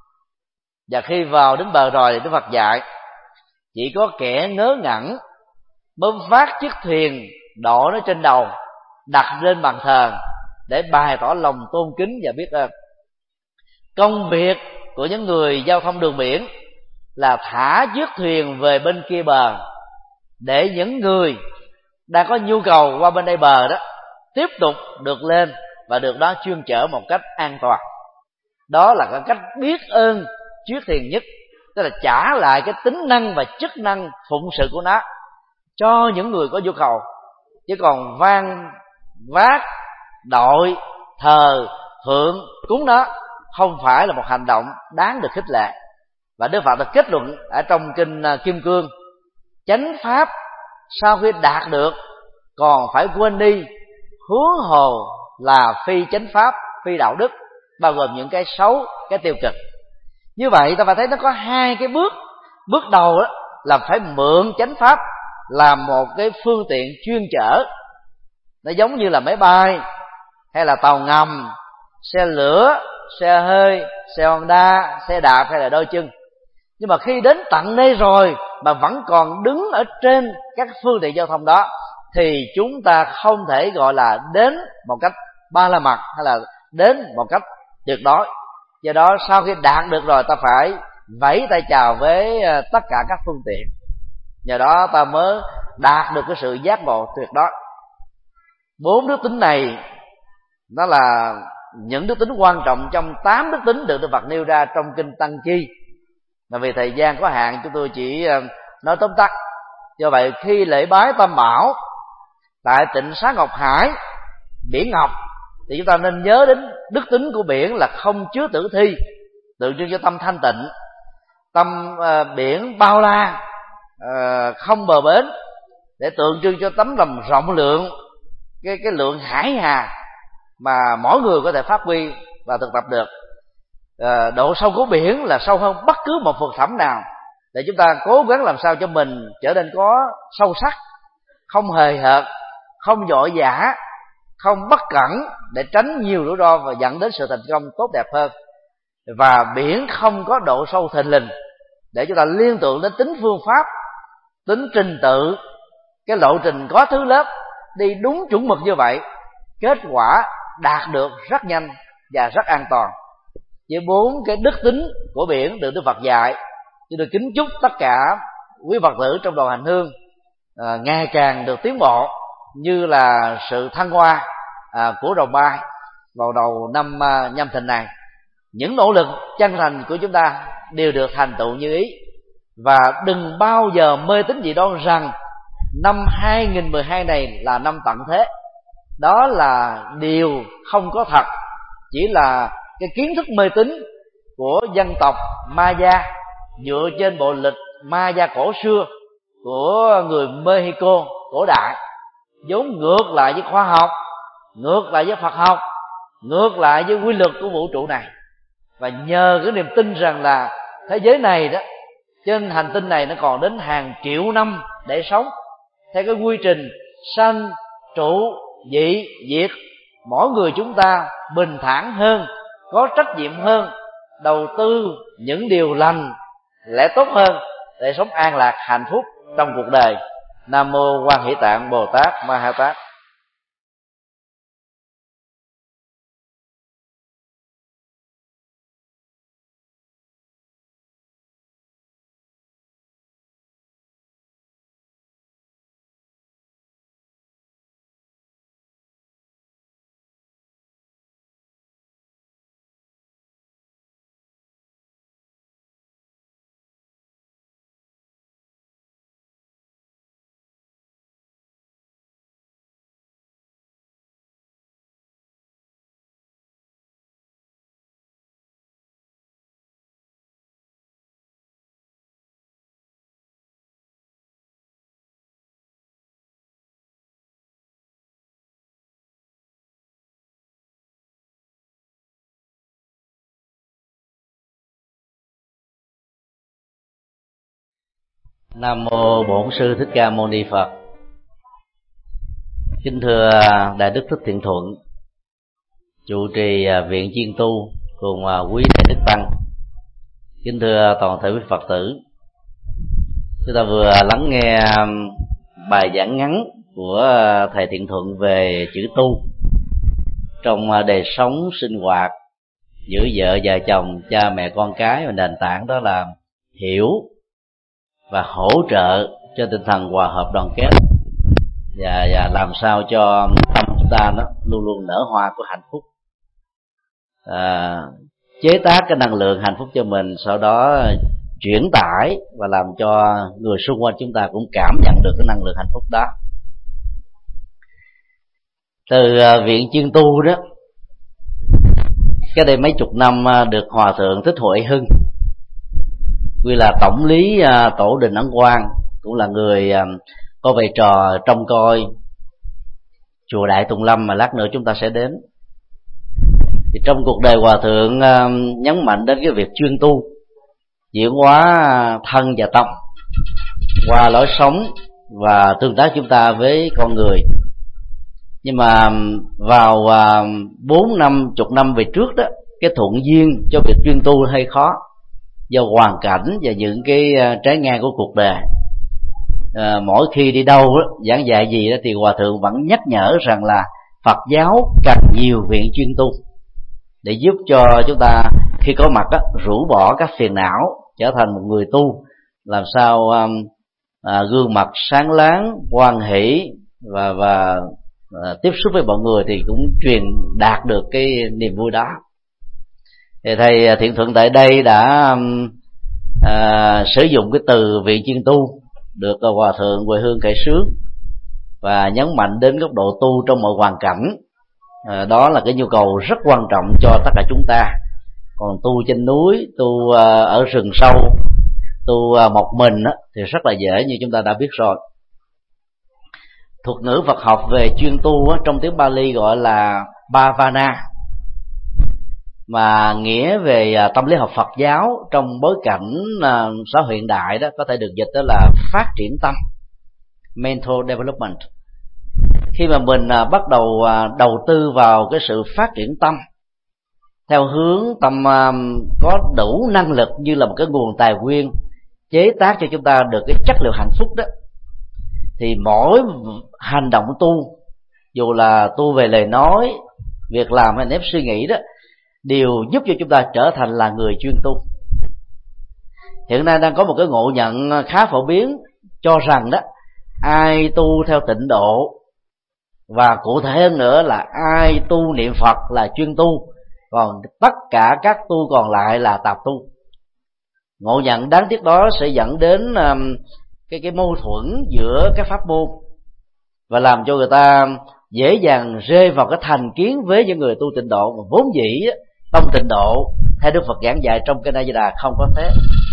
Và khi vào đến bờ rồi thì Đức Phật dạy chỉ có kẻ ngớ ngẩn mới vác chiếc thuyền đổ nó trên đầu, đặt lên bàn thờ để bày tỏ lòng tôn kính và biết ơn. Công việc của những người giao thông đường biển là thả chiếc thuyền về bên kia bờ, để những người đang có nhu cầu qua bên đây bờ đó tiếp tục được lên và được đó chuyên chở một cách an toàn. Đó là cái cách biết ơn chiếc thuyền nhất, tức là trả lại cái tính năng và chức năng phụng sự của nó cho những người có nhu cầu. Chứ còn vác đội thờ thượng cúng nó không phải là một hành động đáng được khích lệ. Và Đức Phật đã kết luận ở trong kinh Kim Cương: chánh pháp sau khi đạt được còn phải quên đi, huống hồ là phi chánh pháp, phi đạo đức, bao gồm những cái xấu, cái tiêu cực. Như vậy ta phải thấy nó có hai cái bước. Bước đầu đó là phải mượn chánh pháp làm một cái phương tiện chuyên chở. Nó giống như là máy bay hay là tàu ngầm, xe lửa, xe hơi, xe Honda, xe đạp hay là đôi chân. Nhưng mà khi đến tận đây rồi mà vẫn còn đứng ở trên các phương tiện giao thông đó thì chúng ta không thể gọi là đến một cách ba la mật hay là đến một cách tuyệt đối. Do đó sau khi đạt được rồi ta phải vẫy tay chào với tất cả các phương tiện. Nhờ đó ta mới đạt được cái sự giác ngộ tuyệt đối. 4 đức tính này nó là những đức tính quan trọng trong 8 đức tính được Đức Phật nêu ra trong kinh Tăng Chi. Mà vì thời gian có hạn chúng tôi chỉ nói tóm tắt. Do vậy khi lễ bái Tam Bảo tại Tịnh Xá Ngọc Hải, biển ngọc, thì chúng ta nên nhớ đến đức tính của biển là không chứa tử thi, tượng trưng cho tâm thanh tịnh. Tâm biển bao la, không bờ bến, để tượng trưng cho tấm lòng rộng lượng, cái lượng hải hà mà mỗi người có thể phát huy và thực tập được. Độ sâu của biển là sâu hơn bất cứ một vực thẳm nào, để chúng ta cố gắng làm sao cho mình trở nên có sâu sắc, không hời hợt, không vội vã, không bất cẩn, để tránh nhiều rủi ro và dẫn đến sự thành công tốt đẹp hơn. Và biển không có độ sâu thình lình, để chúng ta liên tưởng đến tính phương pháp, tính trình tự, cái lộ trình có thứ lớp, đi đúng chuẩn mực như vậy, kết quả đạt được rất nhanh và rất an toàn. Với 4 cái đức tính của biển được Đức Phật dạy, chúng tôi kính chúc tất cả quý Phật tử trong đoàn hành hương ngày càng được tiến bộ, như là sự thăng hoa của rồng bay vào đầu năm Nhâm Thìn này. Những nỗ lực chân thành của chúng ta đều được thành tựu như ý. Và đừng bao giờ mê tín dị đoan rằng năm 2012 này là năm tận thế. Đó là điều không có thật, chỉ là cái kiến thức mê tín của dân tộc Maya dựa trên bộ lịch Maya cổ xưa của người Mexico cổ đại, vốn ngược lại với khoa học, ngược lại với Phật học, ngược lại với quy luật của vũ trụ này. Và nhờ cái niềm tin rằng là thế giới này đó, trên hành tinh này nó còn đến hàng triệu năm để sống theo cái quy trình sanh, trụ, dị, diệt, mỗi người chúng ta bình thản hơn, có trách nhiệm hơn, đầu tư những điều lành lẽ tốt hơn để sống an lạc hạnh phúc trong cuộc đời. Nam mô Quan Hỷ Tạng Bồ Tát Ma Ha Tát. Nam mô Bổn Sư Thích Ca Mâu Ni Phật. Kính thưa Đại Đức Thích Thiện Thuận, trụ trì Viện Chuyên Tu cùng quý Đại Đức Tăng. Kính thưa toàn thể quý Phật tử, chúng ta vừa lắng nghe bài giảng ngắn của thầy Thiện Thuận về chữ tu trong đời sống sinh hoạt giữa vợ và chồng, cha mẹ con cái, và nền tảng đó là hiểu và hỗ trợ cho tinh thần hòa hợp đoàn kết, và làm sao cho tâm chúng ta nó luôn luôn nở hoa của hạnh phúc, chế tác cái năng lượng hạnh phúc cho mình, sau đó chuyển tải và làm cho người xung quanh chúng ta cũng cảm nhận được cái năng lượng hạnh phúc đó. Từ Viện Chuyên Tu đó, cái đây mấy chục năm được Hòa Thượng Thích Huệ Hưng, vì là tổng lý tổ đình Ấn Quang, cũng là người có vai trò trông coi chùa Đại Tùng Lâm mà lát nữa chúng ta sẽ đến. Thì trong cuộc đời Hòa Thượng nhấn mạnh đến cái việc chuyên tu, chuyển hóa thân và tâm qua lối sống và tương tác chúng ta với con người. Nhưng mà vào 40-50 năm về trước đó, cái thuận duyên cho việc chuyên tu hơi khó, do hoàn cảnh và những cái trái ngang của cuộc đời. Mỗi khi đi đâu đó, giảng dạy gì đó, thì Hòa Thượng vẫn nhắc nhở rằng là Phật giáo cần nhiều viện chuyên tu để giúp cho chúng ta khi có mặt đó, rũ bỏ các phiền não, trở thành một người tu, làm sao gương mặt sáng láng, hoan hỷ và tiếp xúc với mọi người thì cũng truyền đạt được cái niềm vui đó. Thì thầy Thiện Thuận tại đây đã sử dụng cái từ viện chuyên tu được Hòa Thượng Huệ Hương khởi xướng và nhấn mạnh đến góc độ tu trong mọi hoàn cảnh. Đó là cái nhu cầu rất quan trọng cho tất cả chúng ta. Còn tu trên núi, tu ở rừng sâu, tu một mình á, thì rất là dễ, như chúng ta đã biết rồi. Thuật ngữ Phật học về chuyên tu á, trong tiếng Pali gọi là Bhavana, mà nghĩa về tâm lý học Phật giáo trong bối cảnh xã hội hiện đại đó có thể được dịch đó là phát triển tâm, mental development. Khi mà mình bắt đầu đầu tư vào cái sự phát triển tâm theo hướng tâm có đủ năng lực như là một cái nguồn tài nguyên chế tác cho chúng ta được cái chất liệu hạnh phúc đó, thì mỗi hành động tu, dù là tu về lời nói, việc làm hay nếp suy nghĩ đó, đều giúp cho chúng ta trở thành là người chuyên tu. Hiện nay đang có một cái ngộ nhận khá phổ biến cho rằng đó, ai tu theo tịnh độ, và cụ thể hơn nữa là ai tu niệm Phật là chuyên tu, còn tất cả các tu còn lại là tạp tu. Ngộ nhận đáng tiếc đó sẽ dẫn đến cái mâu thuẫn giữa các pháp môn, và làm cho người ta dễ dàng rơi vào cái thành kiến với những người tu tịnh độ, mà vốn dĩ tông tịnh độ theo Đức Phật giảng dạy trong Kinh A Di Đà không có thế.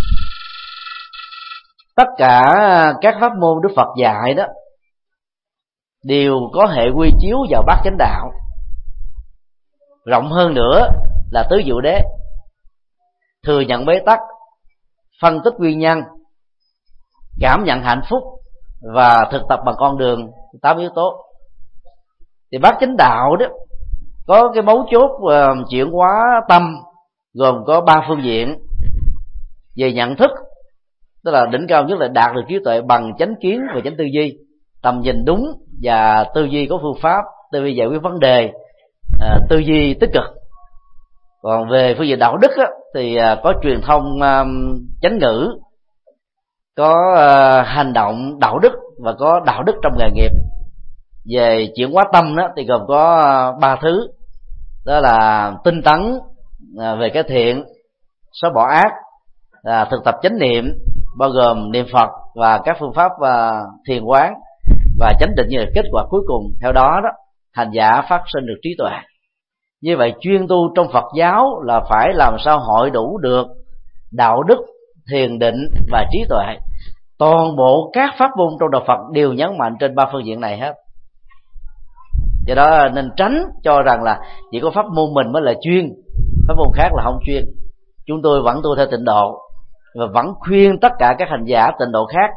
Tất cả các pháp môn Đức Phật dạy đó đều có hệ quy chiếu vào bát chánh đạo, rộng hơn nữa là tứ diệu đế, thừa nhận bế tắc, phân tích nguyên nhân, cảm nhận hạnh phúc và thực tập bằng con đường 8 yếu tố. Thì bát chánh đạo đó có cái mấu chốt chuyển hóa tâm, gồm có 3 phương diện. Về nhận thức, tức là đỉnh cao nhất là đạt được trí tuệ bằng chánh kiến và chánh tư duy, tầm nhìn đúng và tư duy có phương pháp, tư duy giải quyết vấn đề, tư duy tích cực. Còn về phương diện đạo đức á, thì có truyền thông chánh ngữ, có hành động đạo đức và có đạo đức trong nghề nghiệp. Về chuyển hóa tâm đó thì gồm có 3 thứ, đó là tinh tấn về cái thiện, xóa bỏ ác, thực tập chánh niệm bao gồm niệm Phật và các phương pháp thiền quán, và chánh định như là kết quả cuối cùng. Theo đó đó, hành giả phát sinh được trí tuệ. Như vậy chuyên tu trong Phật giáo là phải làm sao hội đủ được đạo đức, thiền định và trí tuệ. Toàn bộ các pháp môn trong đạo Phật đều nhấn mạnh trên 3 phương diện này hết. Do đó nên tránh cho rằng là chỉ có pháp môn mình mới là chuyên, pháp môn khác là không chuyên. Chúng tôi vẫn tu theo tịnh độ và vẫn khuyên tất cả các hành giả tịnh độ khác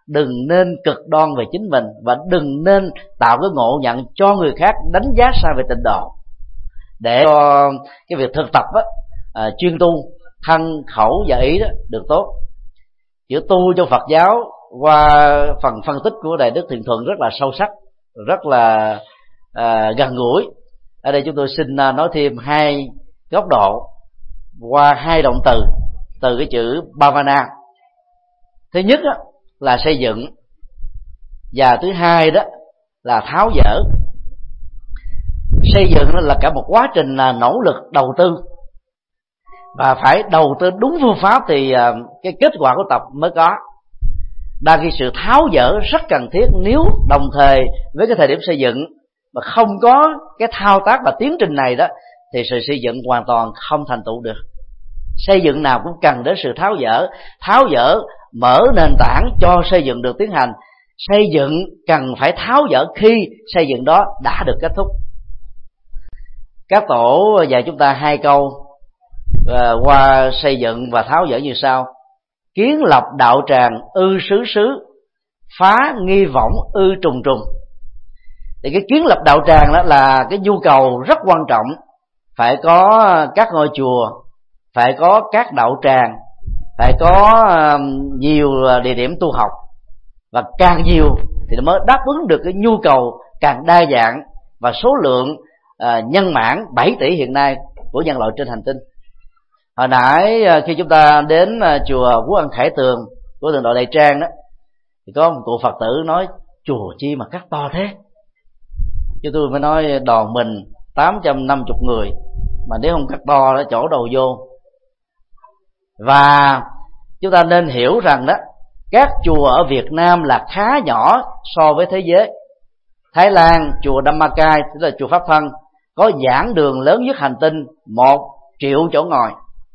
đừng nên cực đoan về chính mình, và đừng nên tạo cái ngộ nhận cho người khác đánh giá sai về tịnh độ, để cho cái việc thực tập chuyên tu thân khẩu và ý đó được tốt. Chữ tu trong Phật giáo qua phần phân tích của Đại Đức Thiện Thuận rất là sâu sắc, rất là gần gũi. Ở đây chúng tôi xin nói thêm hai góc độ qua hai động từ cái chữ bhavana. Thứ nhất là xây dựng, và thứ hai đó là tháo dỡ. Xây dựng là cả một quá trình nỗ lực đầu tư, và phải đầu tư đúng phương pháp thì cái kết quả của tập mới có. Đa khi sự tháo dỡ rất cần thiết, nếu đồng thời với cái thời điểm xây dựng mà không có cái thao tác và tiến trình này đó, thì sự xây dựng hoàn toàn không thành tựu được. Xây dựng nào cũng cần đến sự tháo dỡ mở nền tảng cho xây dựng được tiến hành. Xây dựng cần phải tháo dỡ khi xây dựng đó đã được kết thúc. Các tổ dạy chúng ta hai câu qua xây dựng và tháo dỡ như sau: kiến lập đạo tràng ư xứ xứ, phá nghi võng ư trùng trùng. Thì cái kiến lập đạo tràng đó là cái nhu cầu rất quan trọng. Phải có các ngôi chùa, phải có các đạo tràng, phải có nhiều địa điểm tu học, và càng nhiều thì nó mới đáp ứng được cái nhu cầu càng đa dạng và số lượng nhân mãn 7 tỷ hiện nay của nhân loại trên hành tinh. Hồi nãy khi chúng ta đến chùa Quốc Ân Khải Tường của Thượng Tọa Đại Trang đó, thì có một cụ Phật tử nói: chùa chi mà cắt to thế? Chứ tôi mới nói đoàn mình 850 người, mà nếu không cắt to đó chỗ đầu vô. Và chúng ta nên hiểu rằng đó, các chùa ở Việt Nam là khá nhỏ so với thế giới. Thái Lan, chùa Dhammakai, tức là chùa Pháp Thân, có giảng đường lớn nhất hành tinh, 1 triệu chỗ ngồi.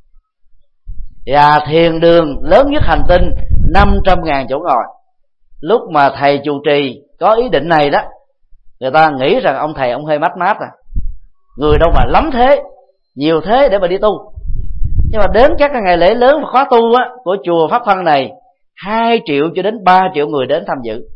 Và thiền đường lớn nhất hành tinh, 500.000 chỗ ngồi. Lúc mà thầy trụ trì có ý định này đó, người ta nghĩ rằng ông thầy ông hơi mát à, người đâu mà lắm thế, nhiều thế để mà đi tu. Nhưng mà đến các ngày lễ lớn và khóa tu của chùa Pháp Thân này, 2 triệu cho đến 3 triệu người đến tham dự,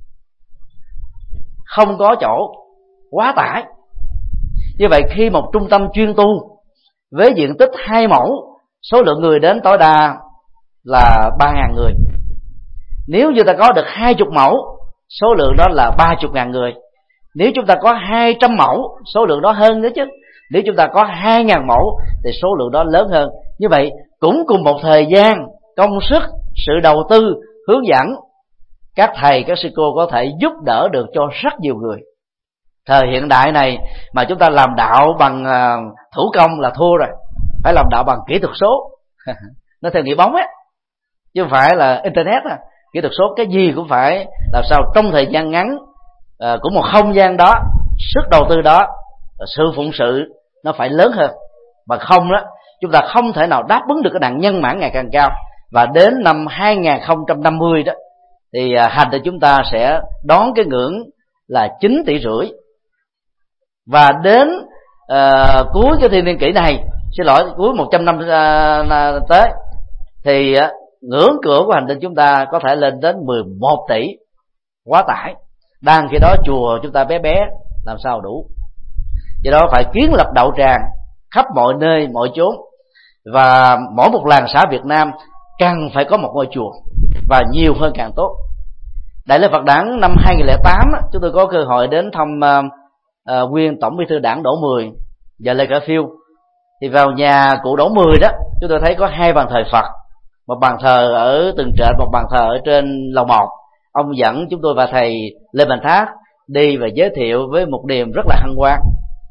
không có chỗ, quá tải. Như vậy khi một trung tâm chuyên tu với diện tích 2 mẫu, số lượng người đến tối đa là 3.000 người. Nếu như ta có được 20 mẫu, số lượng đó là 30.000 người. Nếu chúng ta có 200 mẫu, số lượng đó hơn nữa chứ. Nếu chúng ta có 2.000 mẫu thì số lượng đó lớn hơn. Như vậy cũng cùng một thời gian, công sức, sự đầu tư, hướng dẫn, các thầy, các sư cô có thể giúp đỡ được cho rất nhiều người. Thời hiện đại này mà chúng ta làm đạo bằng thủ công là thua rồi. Phải làm đạo bằng kỹ thuật số. Nó theo nghĩa bóng á, chứ không phải là internet à. Kỹ thuật số cái gì cũng phải làm sao trong thời gian ngắn, của một không gian đó, sức đầu tư đó, sự phụng sự nó phải lớn hơn. Mà không đó, chúng ta không thể nào đáp ứng được cái đẳng nhân mãn ngày càng cao. Và đến năm 2050 đó, thì hành tinh chúng ta sẽ đón cái ngưỡng là 9,5 tỷ. Và đến cuối cái thiên niên kỷ này, cuối 100 năm tới, thì ngưỡng cửa của hành tinh chúng ta có thể lên đến 11 tỷ, quá tải. Đang khi đó chùa chúng ta bé bé, làm sao đủ. Do đó phải kiến lập đạo tràng khắp mọi nơi mọi chốn, và mỗi một làng xã Việt Nam cần phải có một ngôi chùa, và nhiều hơn càng tốt. Đại lễ Phật Đản năm 2008 chúng tôi có cơ hội đến thăm nguyên Tổng Bí thư Đảng Đỗ Mười và Lê Khả Phiêu. Thì vào nhà cụ Đỗ Mười đó, chúng tôi thấy có 2 bàn thờ Phật, một bàn thờ ở tầng trệt, một bàn thờ ở trên lầu 1. Ông dẫn chúng tôi và thầy Lê Mạnh Thác đi và giới thiệu với một niềm rất là hân hoan.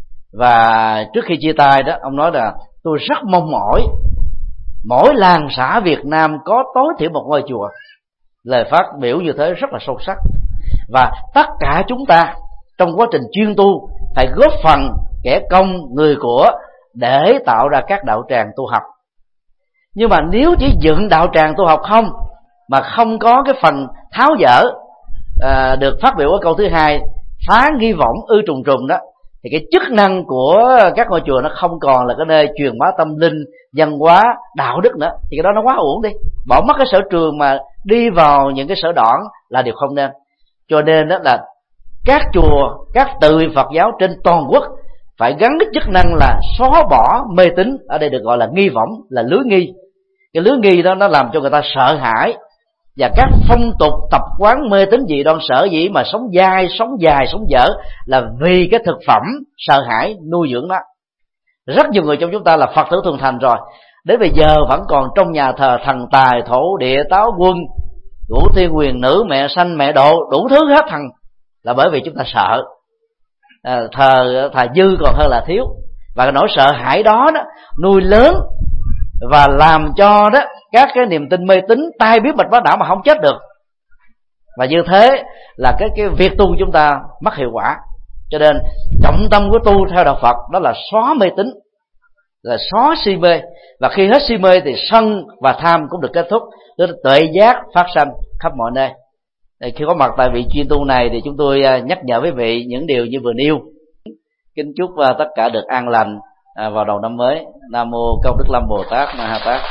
Và trước khi chia tay đó, ông nói là tôi rất mong mỏi mỗi làng xã Việt Nam có tối thiểu một ngôi chùa. Lời phát biểu như thế rất là sâu sắc. Và tất cả chúng ta trong quá trình chuyên tu phải góp phần kẻ công người của để tạo ra các đạo tràng tu học. Nhưng mà nếu chỉ dựng đạo tràng tu học không, mà không có cái phần tháo dỡ được phát biểu ở câu thứ 2, phá nghi võng ư trùng trùng đó, thì cái chức năng của các ngôi chùa nó không còn là cái nơi truyền bá tâm linh, văn hóa, đạo đức nữa, thì cái đó nó quá uổng đi. Bỏ mất cái sở trường mà đi vào những cái sở đoản là điều không nên. Cho nên đó là các chùa, các tự viện Phật giáo trên toàn quốc phải gắn cái chức năng là xóa bỏ mê tín, ở đây được gọi là nghi võng, là lưới nghi. Cái lưới nghi đó nó làm cho người ta sợ hãi, và các phong tục tập quán mê tín dị đoan sở dĩ mà sống dài sống dở là vì cái thực phẩm sợ hãi nuôi dưỡng nó. Rất nhiều người trong chúng ta là Phật tử thuần thành rồi, đến bây giờ vẫn còn trong nhà thờ thần tài, thổ địa, táo quân, ngũ thiên quyền nữ, mẹ sanh, mẹ độ, đủ thứ hết thần, là bởi vì chúng ta sợ. Thờ dư còn hơn là thiếu. Và cái nỗi sợ hãi đó nuôi lớn và làm cho đó các cái niềm tin mê tín tai biến mạch máu não mà không chết được. Và như thế là cái việc tu của chúng ta mất hiệu quả. Cho nên trọng tâm của tu theo đạo Phật đó là xóa mê tín, là xóa si mê. Và khi hết si mê thì sân và tham cũng được kết thúc, tức là tuệ giác phát sanh khắp mọi nơi. Khi có mặt tại vị chuyên tu này thì chúng tôi nhắc nhở quý vị những điều như vừa nêu. Kính chúc tất cả được an lành vào đầu năm mới. Nam mô Công Đức Lâm Bồ Tát Ma Ha Tát.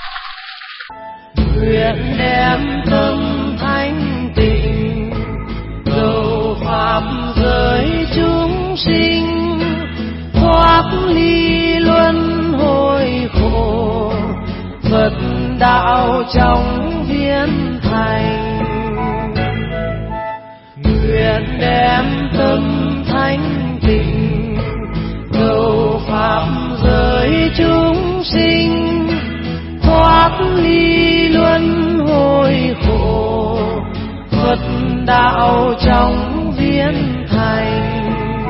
Nguyện đem tâm thanh tịnh cầu pháp giới chúng sinh, thoát ly luân hồi khổ, Phật đạo trong viên thành. Nguyện đem tâm thanh tịnh cầu pháp giới chúng sinh, thoát ly luân hồi khổ, Phật đạo trong viên thành.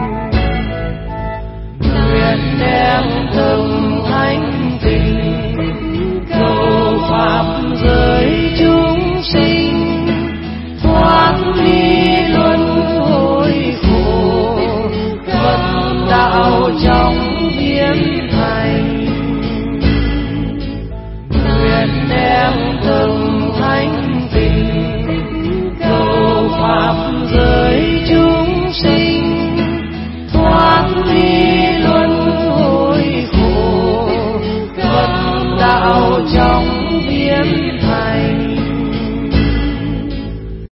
Nguyện đem tâm thanh tịnh cầu pháp giới chúng sinh, thoát ly luân hồi khổ, Phật đạo trong viên thành.